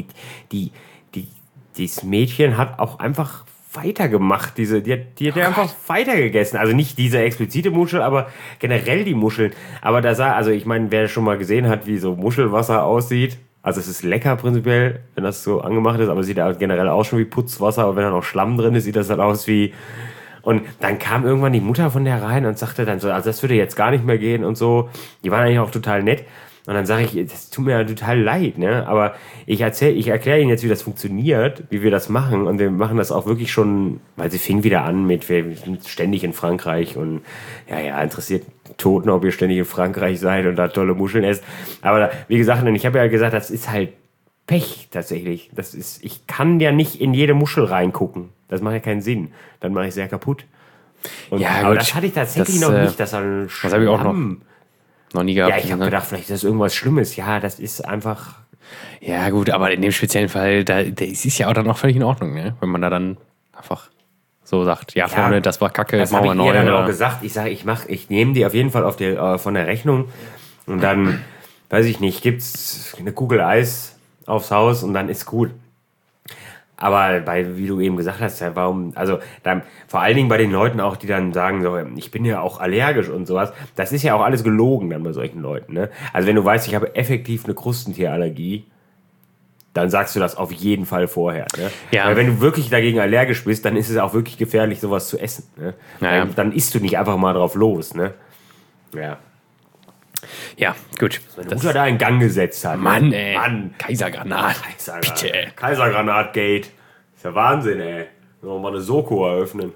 dieses Mädchen hat auch einfach weitergemacht. Die hat ja einfach weitergegessen. Also nicht diese explizite Muschel, aber generell die Muscheln. Aber ich meine, wer schon mal gesehen hat, wie so Muschelwasser aussieht, also es ist lecker prinzipiell, wenn das so angemacht ist, aber es sieht halt generell aus schon wie Putzwasser, aber wenn da noch Schlamm drin ist, sieht das halt aus wie... Und dann kam irgendwann die Mutter von der rein und sagte dann so, also das würde jetzt gar nicht mehr gehen und so. Die waren eigentlich auch total nett. Und dann sage ich, das tut mir total leid, ne? Aber ich erkläre Ihnen jetzt, wie das funktioniert, wie wir das machen. Und wir machen das auch wirklich schon, weil sie fing wieder an wir sind ständig in Frankreich und ja, interessiert Toten, ob ihr ständig in Frankreich seid und da tolle Muscheln esst. Aber wie gesagt, ich habe ja gesagt, das ist halt Pech tatsächlich. Ich kann ja nicht in jede Muschel reingucken. Das macht ja keinen Sinn. Dann mache ich es ja kaputt. Aber das hatte ich tatsächlich noch nicht. Das habe ich auch noch nie gehabt. Ja, ich habe gedacht, vielleicht ist das irgendwas Schlimmes. Ja, das ist einfach... Ja gut, aber in dem speziellen Fall, es ist ja auch dann auch völlig in Ordnung, ne? Wenn man da dann einfach so sagt, ja, Freunde, das war Kacke, das machen wir neu. Ich habe dann auch gesagt, ich nehme die auf jeden Fall von der Rechnung und dann, weiß ich nicht, gibt's eine Kugel Eis aufs Haus und dann ist gut. Aber wie du eben gesagt hast, ja, warum, also dann, vor allen Dingen bei den Leuten auch, die dann sagen, so, ich bin ja auch allergisch und sowas, das ist ja auch alles gelogen dann bei solchen Leuten. Ne? Also wenn du weißt, ich habe effektiv eine Krustentierallergie, dann sagst du das auf jeden Fall vorher. Ne? Ja. Weil wenn du wirklich dagegen allergisch bist, dann ist es auch wirklich gefährlich, sowas zu essen. Ne? Ja. Dann isst du nicht einfach mal drauf los. Ne? Ja. Ja, gut. Meine Mutter da in Gang gesetzt hat. Mann, ne? ey. Mann. Kaisergranat. Bitte. Kaisergranat-Gate. Ist ja Wahnsinn, ey. Wollen wir mal eine Soko eröffnen.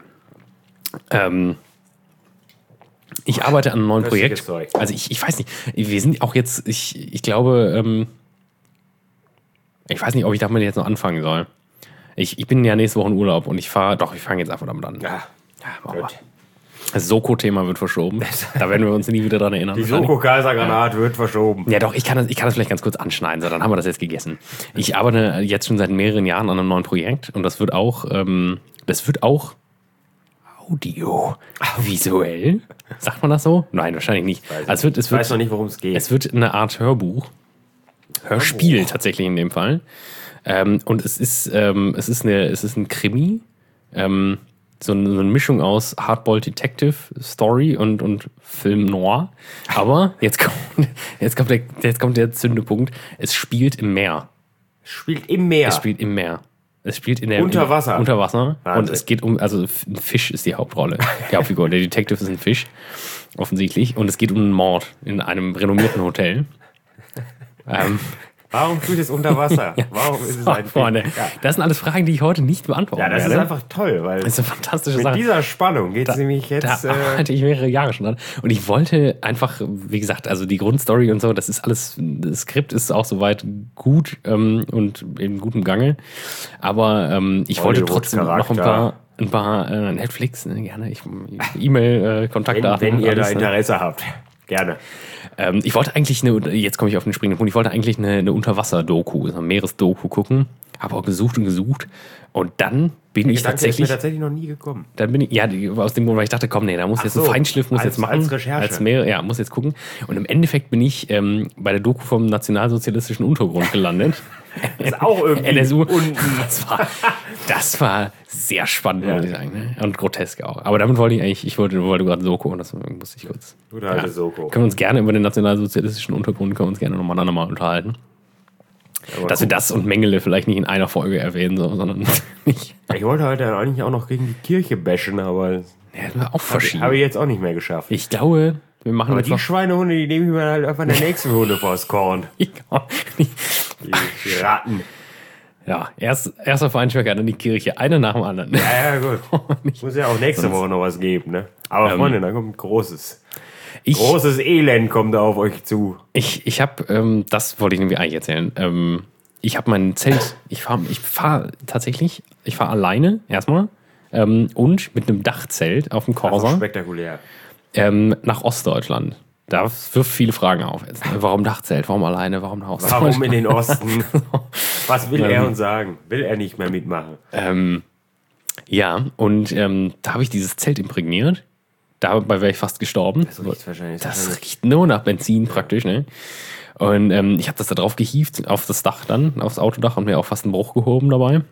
Ich arbeite an einem neuen Köstliches Projekt. Zeug. Also ich weiß nicht, wir sind auch jetzt, ich glaube, ich weiß nicht, ob ich damit jetzt noch anfangen soll. Ich bin ja nächste Woche in Urlaub und ich fange jetzt einfach damit an. Ja, machen wir. gut. Das Soko-Thema wird verschoben. Da werden wir uns nie wieder dran erinnern. Die Soko-Kaisergranat wird verschoben. Ja, doch, ich kann das vielleicht ganz kurz anschneiden, so, dann haben wir das jetzt gegessen. Ich arbeite jetzt schon seit mehreren Jahren an einem neuen Projekt und das wird auch audiovisuell. Sagt man das so? Nein, wahrscheinlich nicht. Also Ich weiß noch nicht, worum es geht. Es wird eine Art Hörspiel tatsächlich in dem Fall. Und es ist ein Krimi. So eine Mischung aus Hardboiled Detective Story und Film Noir. Aber jetzt kommt der Zündepunkt. Es spielt im Meer. Spielt im Meer. Es spielt im Meer. Es spielt in der Unter Wasser. Unter Wasser. Wahnsinn. Und es geht also ein Fisch ist die Hauptrolle. Die Hauptfigur. Der Detective ist ein Fisch, offensichtlich. Und es geht um einen Mord in einem renommierten Hotel. Warum spielt es unter Wasser? Warum ist es ein Freunde, Ja. das sind alles Fragen, die ich heute nicht beantworten Ja, das werde. ist einfach toll, weil Das ist eine fantastische mit Sache. dieser Spannung geht es nämlich Da jetzt. arbeite ich mehrere Jahre schon dran. Und ich wollte einfach, wie gesagt, also die Grundstory und so, das ist alles, das Skript ist auch soweit gut und in gutem Gange. Aber ich wollte trotzdem noch ein paar Netflix, gerne, E-Mail-Kontakte wenn ihr da Interesse habt. Gerne. Ich wollte eigentlich jetzt komme ich auf den springenden Punkt, ich wollte eigentlich eine Unterwasser-Doku, so eine Meeresdoku gucken, habe auch gesucht und dann bin ich Gedanke ist mir tatsächlich, tatsächlich noch nie gekommen. dann bin ich, ja, aus dem Grund, weil ich dachte, komm, nee, da muss jetzt ein Feinschliff, muss jetzt machen. Als Recherche. Muss jetzt gucken. Und im Endeffekt bin ich bei der Doku vom nationalsozialistischen Untergrund gelandet. Das ist auch irgendwie NSU. unten. Das war sehr spannend, muss ich sagen. Ne? Und grotesk auch. Aber damit wollte ich wollte gerade Soko und das musste ich kurz. Gute alte Soko. Können wir uns gerne über den nationalsozialistischen Untergrund nochmal unterhalten. Aber Dass wir das und Mengele vielleicht nicht in einer Folge erwähnen, sondern nicht. Ich wollte heute eigentlich auch noch gegen die Kirche bashen, aber Ja, das war auch verschieden. habe ich jetzt auch nicht mehr geschafft. Ich glaube, wir machen Aber jetzt die noch. Schweinehunde, die nehme ich mir halt einfach in der nächsten Hunde vors Korn. Die Ratten. Ja, erst auf einen Schwecker, dann die Kirche, eine nach dem anderen. Ja, gut. Muss ja auch nächste Woche noch was geben, ne? Aber Freunde, da kommt großes Elend kommt da auf euch zu. Ich habe, das wollte ich nämlich eigentlich erzählen. Ich habe mein Zelt, ich fahre alleine erstmal und mit einem Dachzelt auf dem Also Corsa spektakulär. nach Ostdeutschland. Da wirft viele Fragen auf. Jetzt, ne? Warum Dachzelt? Warum alleine? Warum nach Ostdeutschland? Warum in den Osten? Was will er uns sagen? Will er nicht mehr mitmachen? Ja, und da habe ich dieses Zelt imprägniert. Dabei wäre ich fast gestorben. Das riecht wahrscheinlich. Das riecht nur nach Benzin praktisch, ne? Und ich habe das da drauf gehievt, auf das Dach dann, aufs Autodach und mir auch fast einen Bruch gehoben dabei.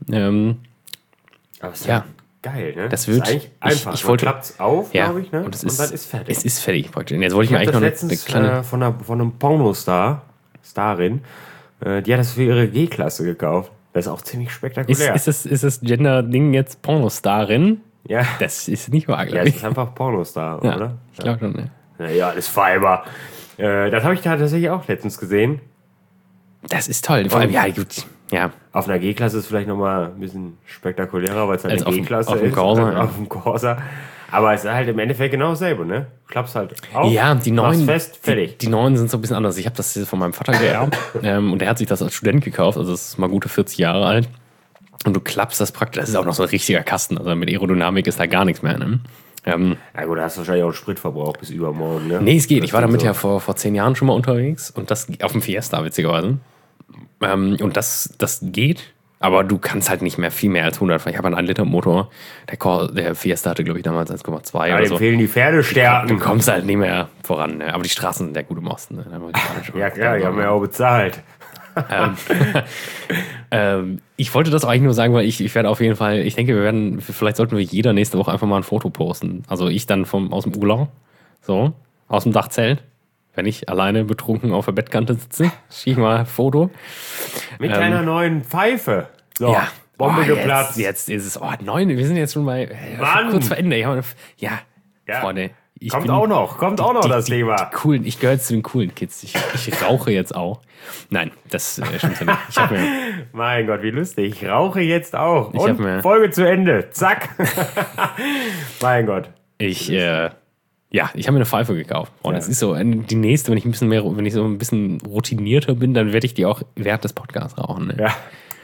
Aber es ist ja geil, ne? Das wird- ist eigentlich einfach. ich wollte- klappt es auf, Ja, glaube ich, ne? und es dann ist fertig. Es ist fertig praktisch. Und jetzt wollte ich mir Ich eigentlich habe noch das eine letztens kleine... von einem Pornostar-Starin, die hat das für ihre G-Klasse gekauft. Das ist auch ziemlich spektakulär. Ist das Gender-Ding jetzt Pornostarin? ja. Das ist nicht wahr, Ja, glaube es ich. ist einfach Pornostar, Ja, oder? ich glaube schon, ne? Ja, alles Fiber. Das habe ich da tatsächlich auch letztens gesehen. Das ist toll. Vor allem, ja, gut. Ja, Auf einer G-Klasse ist vielleicht nochmal ein bisschen spektakulärer, weil es halt Als eine auf dem- G-Klasse auf dem ist. Corsa, als ja. Auf dem Corsa. Aber es ist halt im Endeffekt genau dasselbe, ne? Klappst halt auf, ja, die machst neuen, fest, fertig. die neuen sind so ein bisschen anders. Ich habe das von meinem Vater geerbt und der hat sich das als Student gekauft. Also das ist mal gute 40 Jahre alt. Und du klappst das praktisch. Das ist auch noch so ein richtiger Kasten. Also mit Aerodynamik ist da gar nichts mehr. Ne? Ja gut, da hast du wahrscheinlich auch einen Spritverbrauch bis übermorgen, ne? Nee, es geht. Ich war damit so. ja vor 10 Jahren schon mal unterwegs und das auf dem Fiesta, witzigerweise. Und das geht, aber du kannst halt nicht mehr viel mehr als 100 fahren. Ich habe einen 1-Liter-Motor. Der Fiesta hatte, glaube ich, damals 1,2 Ja, oder dem so. fehlen die Du Pferdestärken. kommst halt nicht mehr voran. Ne? Aber die Straßen sind ja gut im Osten. Ne? Ja klar, die haben ja auch bezahlt. Ich wollte das eigentlich nur sagen, weil ich werde auf jeden Fall, ich denke, vielleicht sollten wir jeder nächste Woche einfach mal ein Foto posten. Also ich dann aus dem Urlaub, so, aus dem Dachzelt, wenn ich alleine betrunken auf der Bettkante sitze, schicke ich mal ein Foto. Mit einer neuen Pfeife. So, Ja. Bombe geplatzt. Jetzt ist es, 9, wir sind jetzt schon bei, Mann. kurz vor Ende. Ja, Ja. Freunde. Kommt auch noch das Thema. Ich gehöre zu den coolen Kids. Ich rauche jetzt auch. Nein, das stimmt ja nicht. Ich habe mir, Mein Gott, wie lustig. Ich rauche jetzt auch. hab Und mir- Folge zu Ende. Zack. Mein Gott. ich habe mir eine Pfeife gekauft. Und Ja. es ist so, die nächste, wenn ich so ein bisschen routinierter bin, dann werde ich die auch während des Podcasts rauchen. Ne? Ja.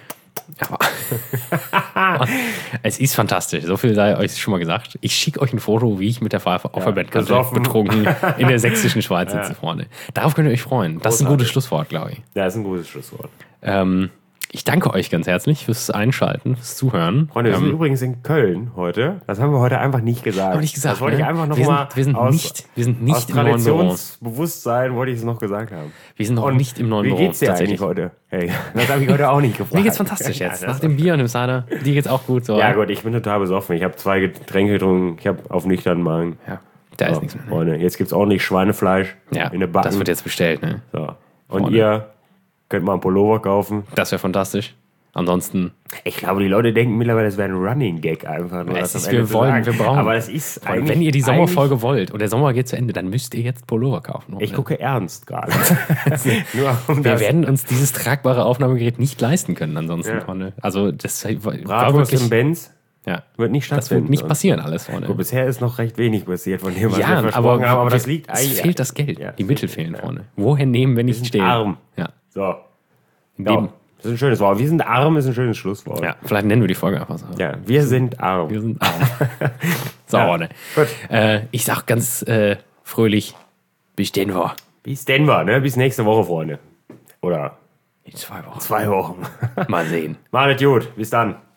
Aber es ist fantastisch. So viel sei euch schon mal gesagt. Ich schicke euch ein Foto, wie ich mit der Pfeife auf der Bettkante besoffen. betrunken in der sächsischen Schweiz sitze vorne. Darauf könnt ihr euch freuen. Das ist ein gutes Schlusswort, glaube ich. Das ist ein gutes Schlusswort. Ich danke euch ganz herzlich fürs Einschalten, fürs Zuhören. Freunde, wir sind übrigens in Köln heute. Das haben wir heute einfach nicht gesagt. Hab ich gesagt, Das wollte ich ne? einfach Wir nochmal sind nicht aus im neuen Büro. Traditionsbewusstsein wollte ich es noch gesagt haben. Wir sind noch nicht im neuen Wie Büro. geht's dir eigentlich heute? Hey, das habe ich heute auch nicht gefragt. Mir geht's fantastisch jetzt. Ja, Nach dem Bier und dem Cider. Dir geht's auch gut. So. ja gut, ich bin total besoffen. Ich habe 2 Getränke getrunken. Ich habe auf nüchternen Magen. Ja, da ist So, nichts mehr. Freunde, jetzt gibt es ordentlich Schweinefleisch Ja, in der Backen. das wird jetzt bestellt. Ne? So. Und Freunde. ihr könnt mal einen Pullover kaufen. Das wäre fantastisch. Ansonsten, Ich glaube, die Leute denken mittlerweile, das wäre ein Running Gag einfach. Nur es das ist, am Ende wir zu wollen, sagen. wir brauchen. Aber das ist eigentlich. wenn ihr die Sommerfolge wollt und der Sommer geht zu Ende, dann müsst ihr jetzt Pullover kaufen. Ich gucke ernst gerade. Nur um Wir das werden uns dieses tragbare Aufnahmegerät nicht leisten können ansonsten, Ja. Freunde. Also das war Bratwurst im wirklich, Benz ja, wird nicht das stattfinden. wird nicht passieren alles, Freunde. Gut, bisher ist noch recht wenig passiert von dem, was wir Ja, versprochen haben. Aber das wir- liegt es eigentlich. fehlt das Geld. Ja, Die es Mittel fehlt, fehlen, ja. Freunde. Woher nehmen, wenn nicht sind stehen? arm. Ja. So. Im Leben. Das ist ein schönes Wort. Wir sind arm ist ein schönes Schlusswort. Ja, vielleicht nennen wir die Folge einfach so. Ja, wir sind arm. Wir sind arm. So, Ja, Freunde. gut. Ich sag ganz fröhlich, bis denn wir. Bis Denver, ne? Bis nächste Woche, Freunde. Oder In 2 Wochen. 2 Wochen. Mal sehen. Macht es gut. Bis dann.